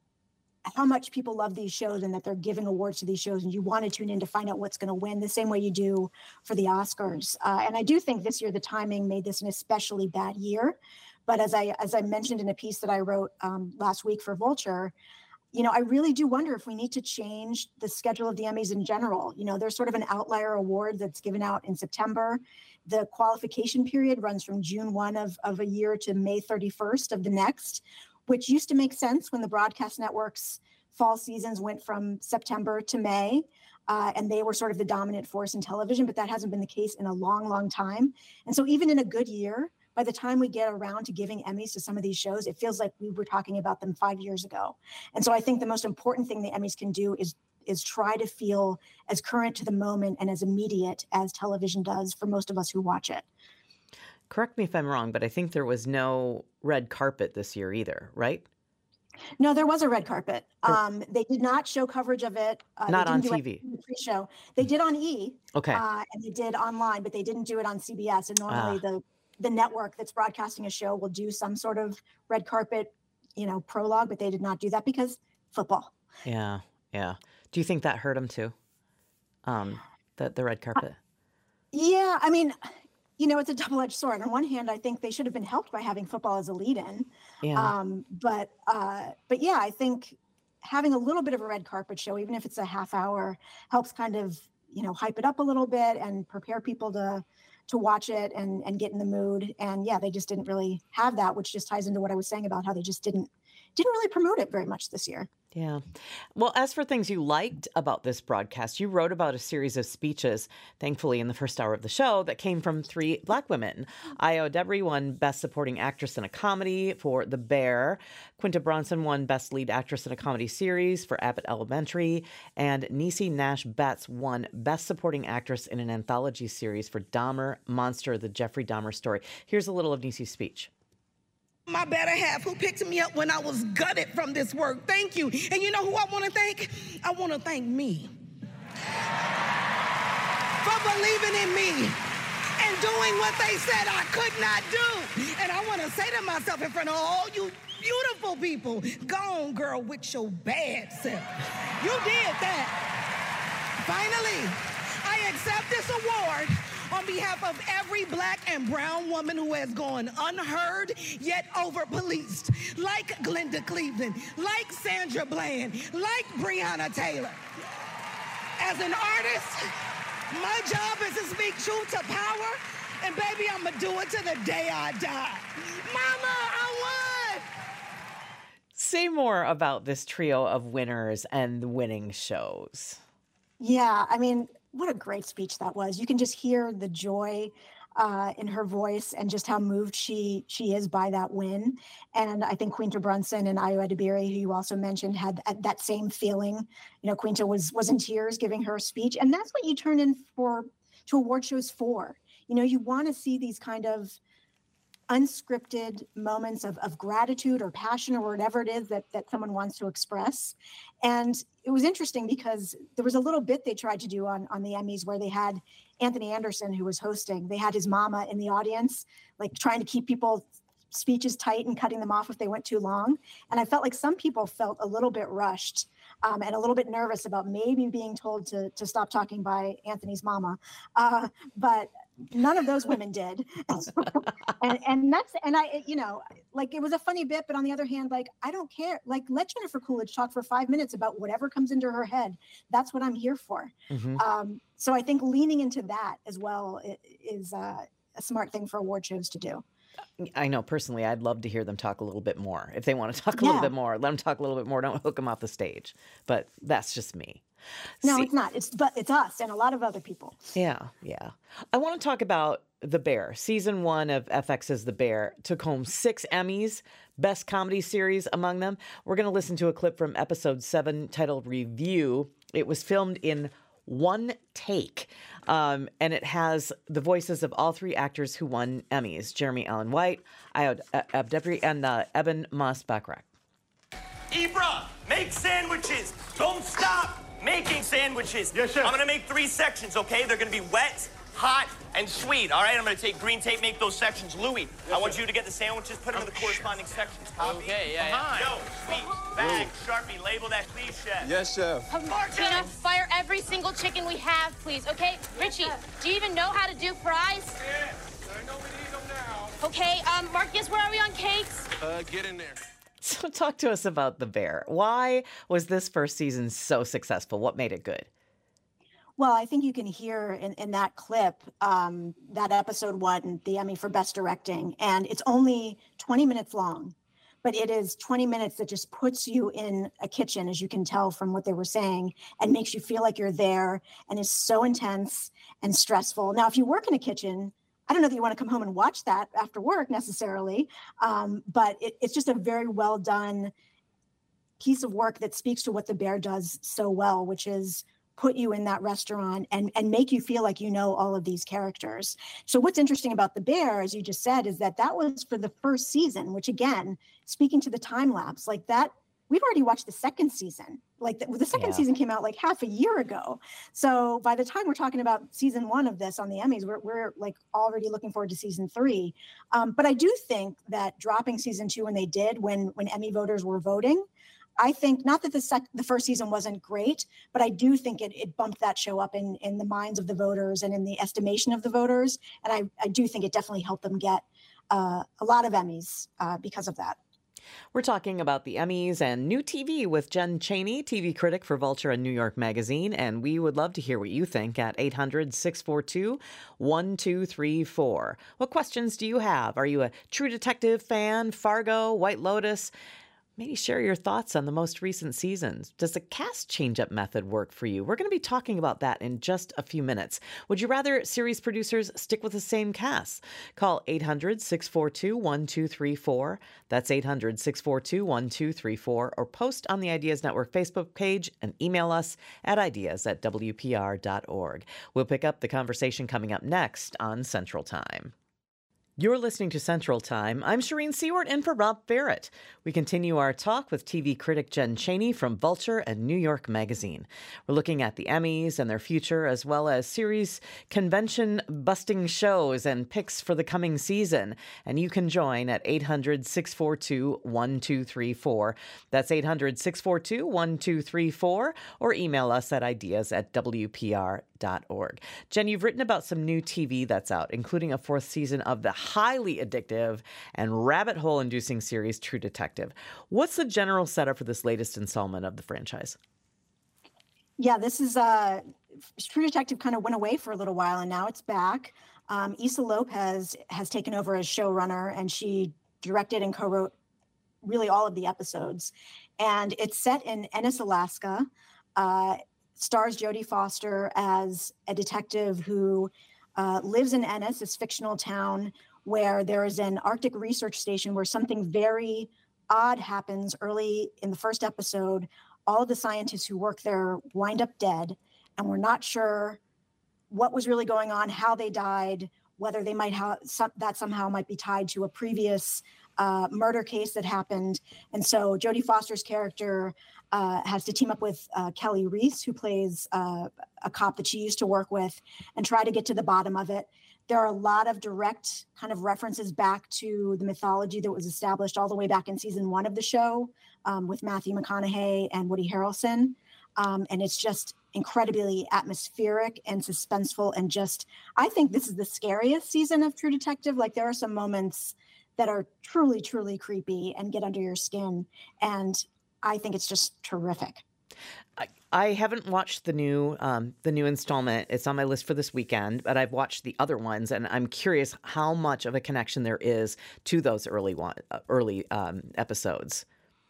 how much people love these shows and that they're giving awards to these shows, and you want to tune in to find out what's going to win the same way you do for the Oscars. Uh, and I do think this year the timing made this an especially bad year. But as I as I mentioned in a piece that I wrote um, last week for Vulture, you know, I really do wonder if we need to change the schedule of the Emmys in general. You know, there's sort of an outlier award that's given out in September. The qualification period runs from June first of, of a year to May thirty-first of the next, which used to make sense when the broadcast networks' fall seasons went from September to May, uh, and they were sort of the dominant force in television, but that hasn't been the case in a long, long time. And so even in a good year, by the time we get around to giving Emmys to some of these shows, it feels like we were talking about them five years ago. And so I think the most important thing the Emmys can do is is try to feel as current to the moment and as immediate as television does for most of us who watch it. Correct me if I'm wrong, but I think there was no red carpet this year either, right? No, there was a red carpet. Um, they did not show coverage of it. Uh, Not they on didn't do T V. it in the pre-show. They did on E, Okay. uh, and they did online, but they didn't do it on C B S. And normally Ah. the the network that's broadcasting a show will do some sort of red carpet, you know, prologue, but they did not do that because football. Yeah, yeah. Do you think that hurt him too? Um, the the red carpet. Yeah, I mean, you know, it's a double-edged sword. On one hand, I think they should have been helped by having football as a lead-in. Yeah. Um, but uh, but yeah, I think having a little bit of a red carpet show, even if it's a half hour, helps kind of, you know, hype it up a little bit and prepare people to to watch it and and get in the mood. And yeah, they just didn't really have that, which just ties into what I was saying about how they just didn't didn't really promote it very much this year. Yeah. Well, as for things you liked about this broadcast, you wrote about a series of speeches, thankfully in the first hour of the show, that came from three Black women. Io Debris won Best Supporting Actress in a Comedy for The Bear. Quinta Brunson won Best Lead Actress in a Comedy Series for Abbott Elementary. And Niecy Nash Betts won Best Supporting Actress in an Anthology Series for Dahmer Monster, the Jeffrey Dahmer story. Here's a little of Niecy's speech. My better half who picked me up when I was gutted from this work. Thank you. And you know who I want to thank? I want to thank me for believing in me and doing what they said I could not do. And I want to say to myself in front of all you beautiful people, go on, girl, with your bad self. You did that. Finally, I accept this award on behalf of every Black and brown woman who has gone unheard yet over-policed, like Glenda Cleveland, like Sandra Bland, like Breonna Taylor. As an artist, my job is to speak truth to power, and baby, I'm gonna do it to the day I die. Mama, I won! Say more about this trio of winners and the winning shows. Yeah, I mean, what a great speech that was. You can just hear the joy uh, in her voice and just how moved she she is by that win. And I think Quinta Brunson and Ayo Edebiri, who you also mentioned, had that same feeling. You know, Quinta was was in tears giving her speech, and that's what you turn in for to award shows for. You know, you want to see these kind of unscripted moments of, of gratitude or passion or whatever it is that, that someone wants to express. And it was interesting because there was a little bit they tried to do on, on the Emmys where they had Anthony Anderson, who was hosting. They had his mama in the audience, like trying to keep people speeches tight and cutting them off if they went too long. And I felt like some people felt a little bit rushed um, and a little bit nervous about maybe being told to, to stop talking by Anthony's mama. Uh, but none of those women did. and and that's, and I, you know, like it was a funny bit, but on the other hand, like, I don't care. Like, let Jennifer Coolidge talk for five minutes about whatever comes into her head. That's what I'm here for. Mm-hmm. Um, so I think leaning into that as well is uh, a smart thing for award shows to do. I know personally, I'd love to hear them talk a little bit more. If they want to talk a Yeah. little bit more, let them talk a little bit more. Don't hook them off the stage. But that's just me. No, See- it's not. It's but it's us and a lot of other people. Yeah, yeah. I want to talk about The Bear. Season one of F X's The Bear took home six Emmys, Best Comedy Series among them. We're going to listen to a clip from episode seven titled Review. It was filmed in one take, um, and it has the voices of all three actors who won Emmys, Jeremy Allen White, Ayo Edebiri, and uh, Eben Moss-Bachrach. Ibra, make sandwiches. Don't stop making sandwiches. Yes, chef. I'm gonna make three sections, okay? They're gonna be wet, hot, and sweet. All right, I'm gonna take green tape, make those sections. Louis, Yes, I want sir. you to get the sandwiches, put them in the corresponding sections. Copy? Okay, yeah, yeah. Yo, sweet, bag, Sharpie, label that, please, chef. Yes, chef. Tina, fire every single chicken we have, please, okay? Richie, do you even know how to do fries? Yes, I know we need them now. Okay, um, Marcus, where are we on cakes? Uh, get in there. So talk to us about The Bear. Why was this first season so successful? What made it good? Well, I think you can hear in, in that clip um, that episode won the Emmy for Best Directing, and it's only twenty minutes long, but it is twenty minutes that just puts you in a kitchen, as you can tell from what they were saying, and makes you feel like you're there, and is so intense and stressful. Now, if you work in a kitchen, I don't know that you want to come home and watch that after work necessarily, um, but it, it's just a very well done piece of work that speaks to what The Bear does so well, which is put you in that restaurant and, and make you feel like you know all of these characters. So what's interesting about The Bear, as you just said, is that that was for the first season, which again, speaking to the time lapse, like that, we've already watched the second season. Like the, the second Yeah. season came out like half a year ago. So by the time we're talking about season one of this on the Emmys, we're, we're like already looking forward to season three. Um, but I do think that dropping season two when they did, when when Emmy voters were voting, I think not that the sec- the first season wasn't great, but I do think it, it bumped that show up in, in the minds of the voters and in the estimation of the voters. And I, I do think it definitely helped them get uh, a lot of Emmys uh, because of that. We're talking about the Emmys and new T V with Jen Chaney, T V critic for Vulture and New York Magazine. And we would love to hear what you think at eight hundred, six four two, one two three four. What questions do you have? Are you a True Detective fan, Fargo, White Lotus? Maybe share your thoughts on the most recent seasons. Does the cast change-up method work for you? We're going to be talking about that in just a few minutes. Would you rather series producers stick with the same cast? Call eight hundred, six four two, one two three four. That's eight hundred, six four two, one two three four. Or post on the Ideas Network Facebook page and email us at ideas at w p r dot org. We'll pick up the conversation coming up next on Central Time. You're listening to Central Time. I'm Shireen Seward in for Rob Barrett. We continue our talk with T V critic Jen Chaney from Vulture and New York Magazine. We're looking at the Emmys and their future, as well as series convention-busting shows and picks for the coming season. And you can join at eight hundred, six four two, one two three four. That's eight hundred, six four two, one two three four, or email us at ideas at w p r dot org. Jen, you've written about some new T V that's out, including a fourth season of the highly addictive and rabbit hole-inducing series True Detective. What's the general setup for this latest installment of the franchise? Yeah, this is uh, True Detective kind of went away for a little while, and now it's back. Um, Issa Lopez has taken over as showrunner, and she directed and co-wrote really all of the episodes. And it's set in Ennis, Alaska. Uh, stars Jodie Foster as a detective who uh, lives in Ennis, this fictional town where there is an Arctic research station where something very odd happens early in the first episode. All of the scientists who work there wind up dead, and we're not sure what was really going on, how they died, whether they might have some, that somehow might be tied to a previous uh, murder case that happened. And so Jodie Foster's character uh, has to team up with uh, Kelly Reese, who plays uh, a cop that she used to work with, and try to get to the bottom of it. There are a lot of direct kind of references back to the mythology that was established all the way back in season one of the show um, with Matthew McConaughey and Woody Harrelson. Um, and it's just incredibly atmospheric and suspenseful. And just, I think this is the scariest season of True Detective. Like, there are some moments that are truly, truly creepy and get under your skin. And I think it's just terrific. I, I haven't watched the new um, the new installment. It's on my list for this weekend, but I've watched the other ones, and I'm curious how much of a connection there is to those early one, uh, early um, episodes.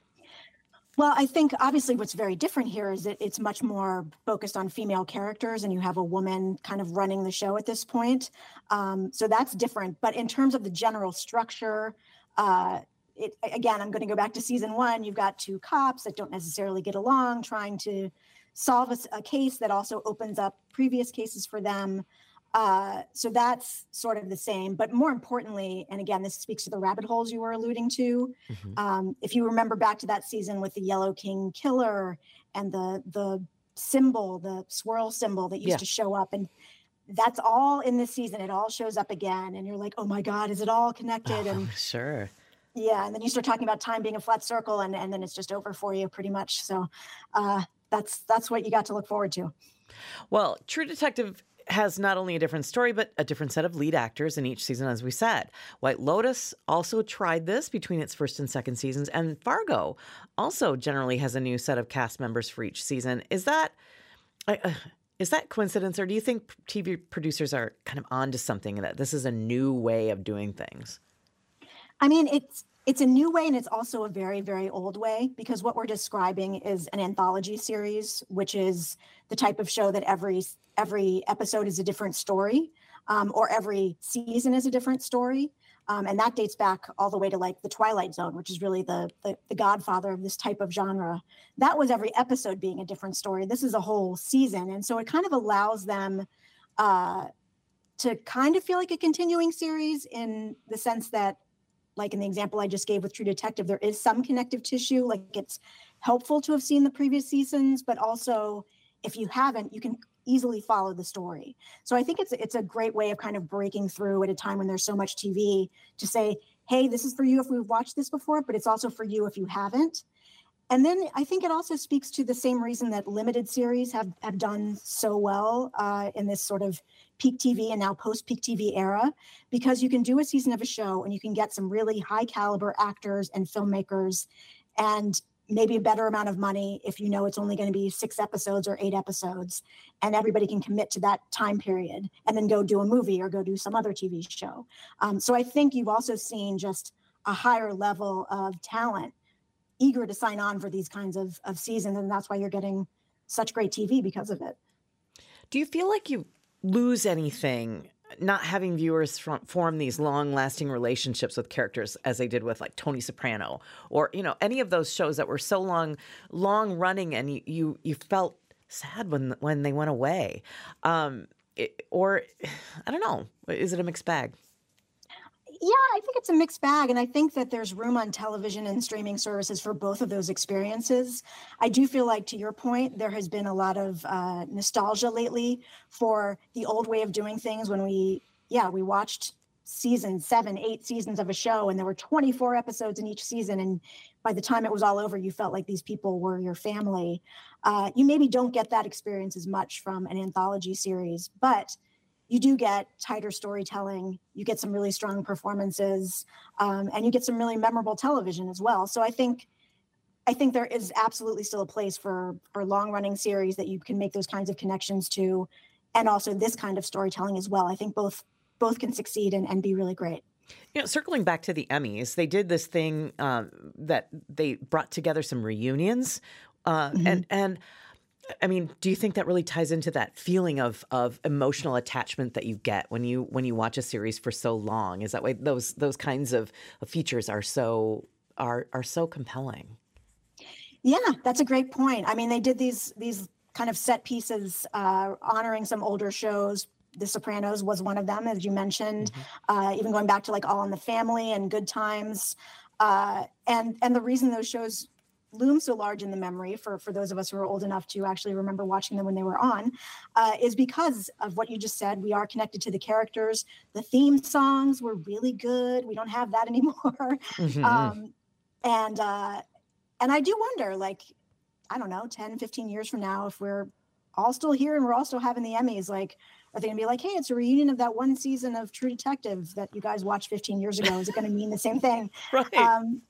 Well, I think obviously what's very different here is that it's much more focused on female characters, and you have a woman kind of running the show at this point. Um, so that's different. But in terms of the general structure, uh, it, again, I'm going to go back to season one. You've got two cops that don't necessarily get along, trying to solve a, a case that also opens up previous cases for them. Uh, so that's sort of the same, but more importantly, and again, this speaks to the rabbit holes you were alluding to. Mm-hmm. Um, if you remember back to that season with the Yellow King killer and the the symbol, the swirl symbol that used yeah. to show up, and that's all in this season. It all shows up again, and you're like, oh my God, is it all connected? Oh, and sure. Yeah, and then you start talking about time being a flat circle, and, and then it's just over for you pretty much. So uh, that's that's what you got to look forward to. Well, True Detective has not only a different story, but a different set of lead actors in each season, as we said. White Lotus also tried this between its first and second seasons, and Fargo also generally has a new set of cast members for each season. Is that uh, is that coincidence, or do you think T V producers are kind of onto something, that this is a new way of doing things? I mean, it's it's a new way, and it's also a very, very old way, because what we're describing is an anthology series, which is the type of show that every every episode is a different story, um, or every season is a different story. Um, and that dates back all the way to like the Twilight Zone, which is really the, the the godfather of this type of genre. That was every episode being a different story. This is a whole season. And so it kind of allows them uh, to kind of feel like a continuing series, in the sense that, like in the example I just gave with True Detective, there is some connective tissue. Like, it's helpful to have seen the previous seasons, but also if you haven't, you can easily follow the story. So I think it's it's a great way of kind of breaking through at a time when there's so much T V, to say, hey, this is for you if we've watched this before, but it's also for you if you haven't. And then I think it also speaks to the same reason that limited series have, have done so well uh, in this sort of peak T V and now post-peak T V era, because you can do a season of a show and you can get some really high caliber actors and filmmakers, and maybe a better amount of money if you know it's only going to be six episodes or eight episodes, and everybody can commit to that time period and then go do a movie or go do some other T V show. Um, so I think you've also seen just a higher level of talent eager to sign on for these kinds of, of seasons, and that's why you're getting such great T V because of it. Do you feel like you lose anything not having viewers from, form these long-lasting relationships with characters, as they did with like Tony Soprano, or, you know, any of those shows that were so long, long running, and you you, you felt sad when when they went away, um, it, or I don't know, is it a mixed bag? Yeah, I think it's a mixed bag. And I think that there's room on television and streaming services for both of those experiences. I do feel like, to your point, there has been a lot of uh, nostalgia lately for the old way of doing things, when we, yeah, we watched seasons, seven, eight seasons of a show, and there were twenty-four episodes in each season. And by the time it was all over, you felt like these people were your family. Uh, you maybe don't get that experience as much from an anthology series, but you do get tighter storytelling, you get some really strong performances, um, and you get some really memorable television as well. So I think I think there is absolutely still a place for, for long-running series that you can make those kinds of connections to, and also this kind of storytelling as well. I think both both can succeed and, and be really great. You know, circling back to the Emmys, they did this thing um, that they brought together some reunions, uh, mm-hmm. and and I mean, do you think that really ties into that feeling of of emotional attachment that you get when you when you watch a series for so long? Is that why those those kinds of, of features are so are are so compelling? Yeah, that's a great point. I mean, they did these these kind of set pieces uh, honoring some older shows. The Sopranos was one of them, as you mentioned. Mm-hmm. Uh, even going back to like All in the Family and Good Times, uh, and and the reason those shows loom so large in the memory for for those of us who are old enough to actually remember watching them when they were on, uh, is because of what you just said. We are connected to the characters. The theme songs were really good. We don't have that anymore. Mm-hmm. um, and uh, and I do wonder, like, I don't know, ten, fifteen years from now, if we're all still here and we're all still having the Emmys, like, are they going to be like, hey, it's a reunion of that one season of True Detective that you guys watched fifteen years ago? Is it going to mean the same thing? Right. Um,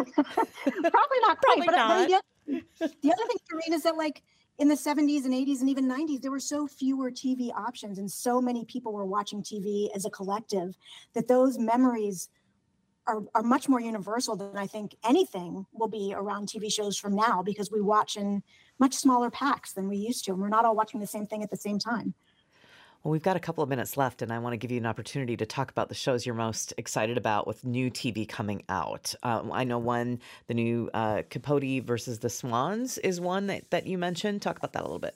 probably not. Probably quite, but, not. But the, the other thing, Doreen, is that like in the seventies and eighties and even nineties, there were so fewer T V options and so many people were watching T V as a collective that those memories are, are much more universal than I think anything will be around T V shows from now, because we watch in much smaller packs than we used to. And we're not all watching the same thing at the same time. Well, we've got a couple of minutes left, and I want to give you an opportunity to talk about the shows you're most excited about with new T V coming out. Um, I know one, the new uh, Capote versus the Swans is one that, that you mentioned. Talk about that a little bit.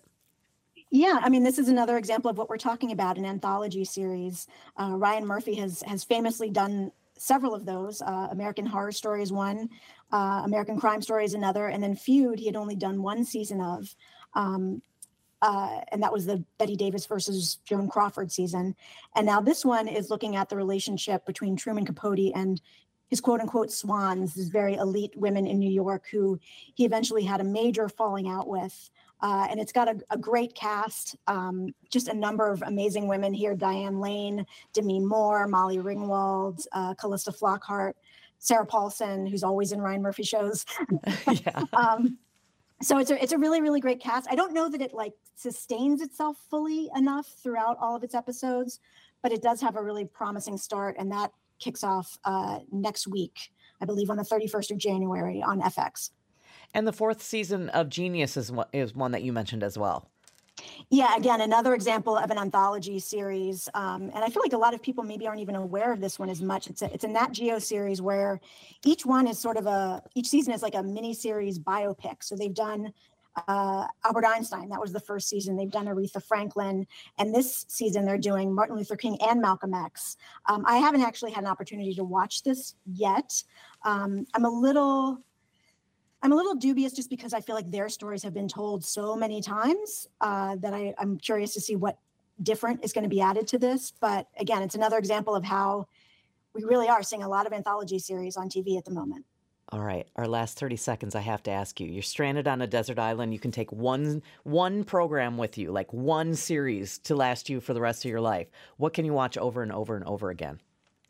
Yeah, I mean, this is another example of what we're talking about, an anthology series. Uh, Ryan Murphy has has famously done several of those. Uh, American Horror Story is one, uh, American Crime Story is another, and then Feud he had only done one season of. Um, Uh, and that was the Betty Davis versus Joan Crawford season. And now this one is looking at the relationship between Truman Capote and his quote unquote swans, these very elite women in New York who he eventually had a major falling out with. Uh, and it's got a, a great cast, um, just a number of amazing women here: Diane Lane, Demi Moore, Molly Ringwald, uh, Callista Flockhart, Sarah Paulson, who's always in Ryan Murphy shows. Yeah. um, So it's a it's a really, really great cast. I don't know that it like sustains itself fully enough throughout all of its episodes, but it does have a really promising start, and that kicks off uh, next week, I believe, on the thirty-first of January on F X. And the fourth season of Genius is one, is one that you mentioned as well. Yeah, again, another example of an anthology series. Um, and I feel like a lot of people maybe aren't even aware of this one as much. It's a, it's a Nat Geo series where each one is sort of a, each season is like a mini series biopic. So they've done uh, Albert Einstein. That was the first season. They've done Aretha Franklin. And this season they're doing Martin Luther King and Malcolm X. Um, I haven't actually had an opportunity to watch this yet. Um, I'm a little... I'm a little dubious just because I feel like their stories have been told so many times uh, that I, I'm curious to see what different is going to be added to this. But again, it's another example of how we really are seeing a lot of anthology series on T V at the moment. All right, our last thirty seconds, I have to ask you. You're stranded on a desert island. You can take one one program with you, like one series to last you for the rest of your life. What can you watch over and over and over again?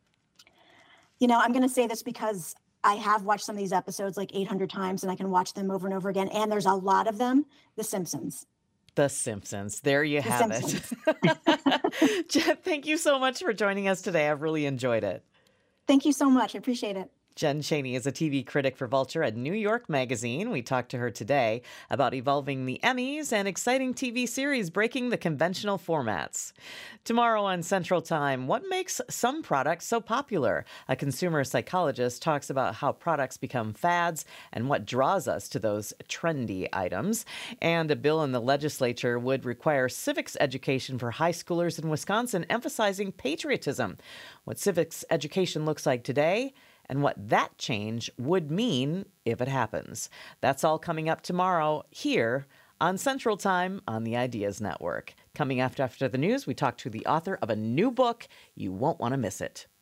You know, I'm going to say this because I have watched some of these episodes like eight hundred times, and I can watch them over and over again. And there's a lot of them. The Simpsons. The Simpsons. There you The have Simpsons. it. Jen, thank you so much for joining us today. I've really enjoyed it. Thank you so much. I appreciate it. Jen Chaney is a T V critic for Vulture at New York Magazine. We talked to her today about evolving the Emmys and exciting T V series breaking the conventional formats. Tomorrow on Central Time, what makes some products so popular? A consumer psychologist talks about how products become fads and what draws us to those trendy items. And a bill in the legislature would require civics education for high schoolers in Wisconsin, emphasizing patriotism. What civics education looks like today, and what that change would mean if it happens. That's all coming up tomorrow here on Central Time on the Ideas Network. Coming after after the news, we talk to the author of a new book. You won't want to miss it.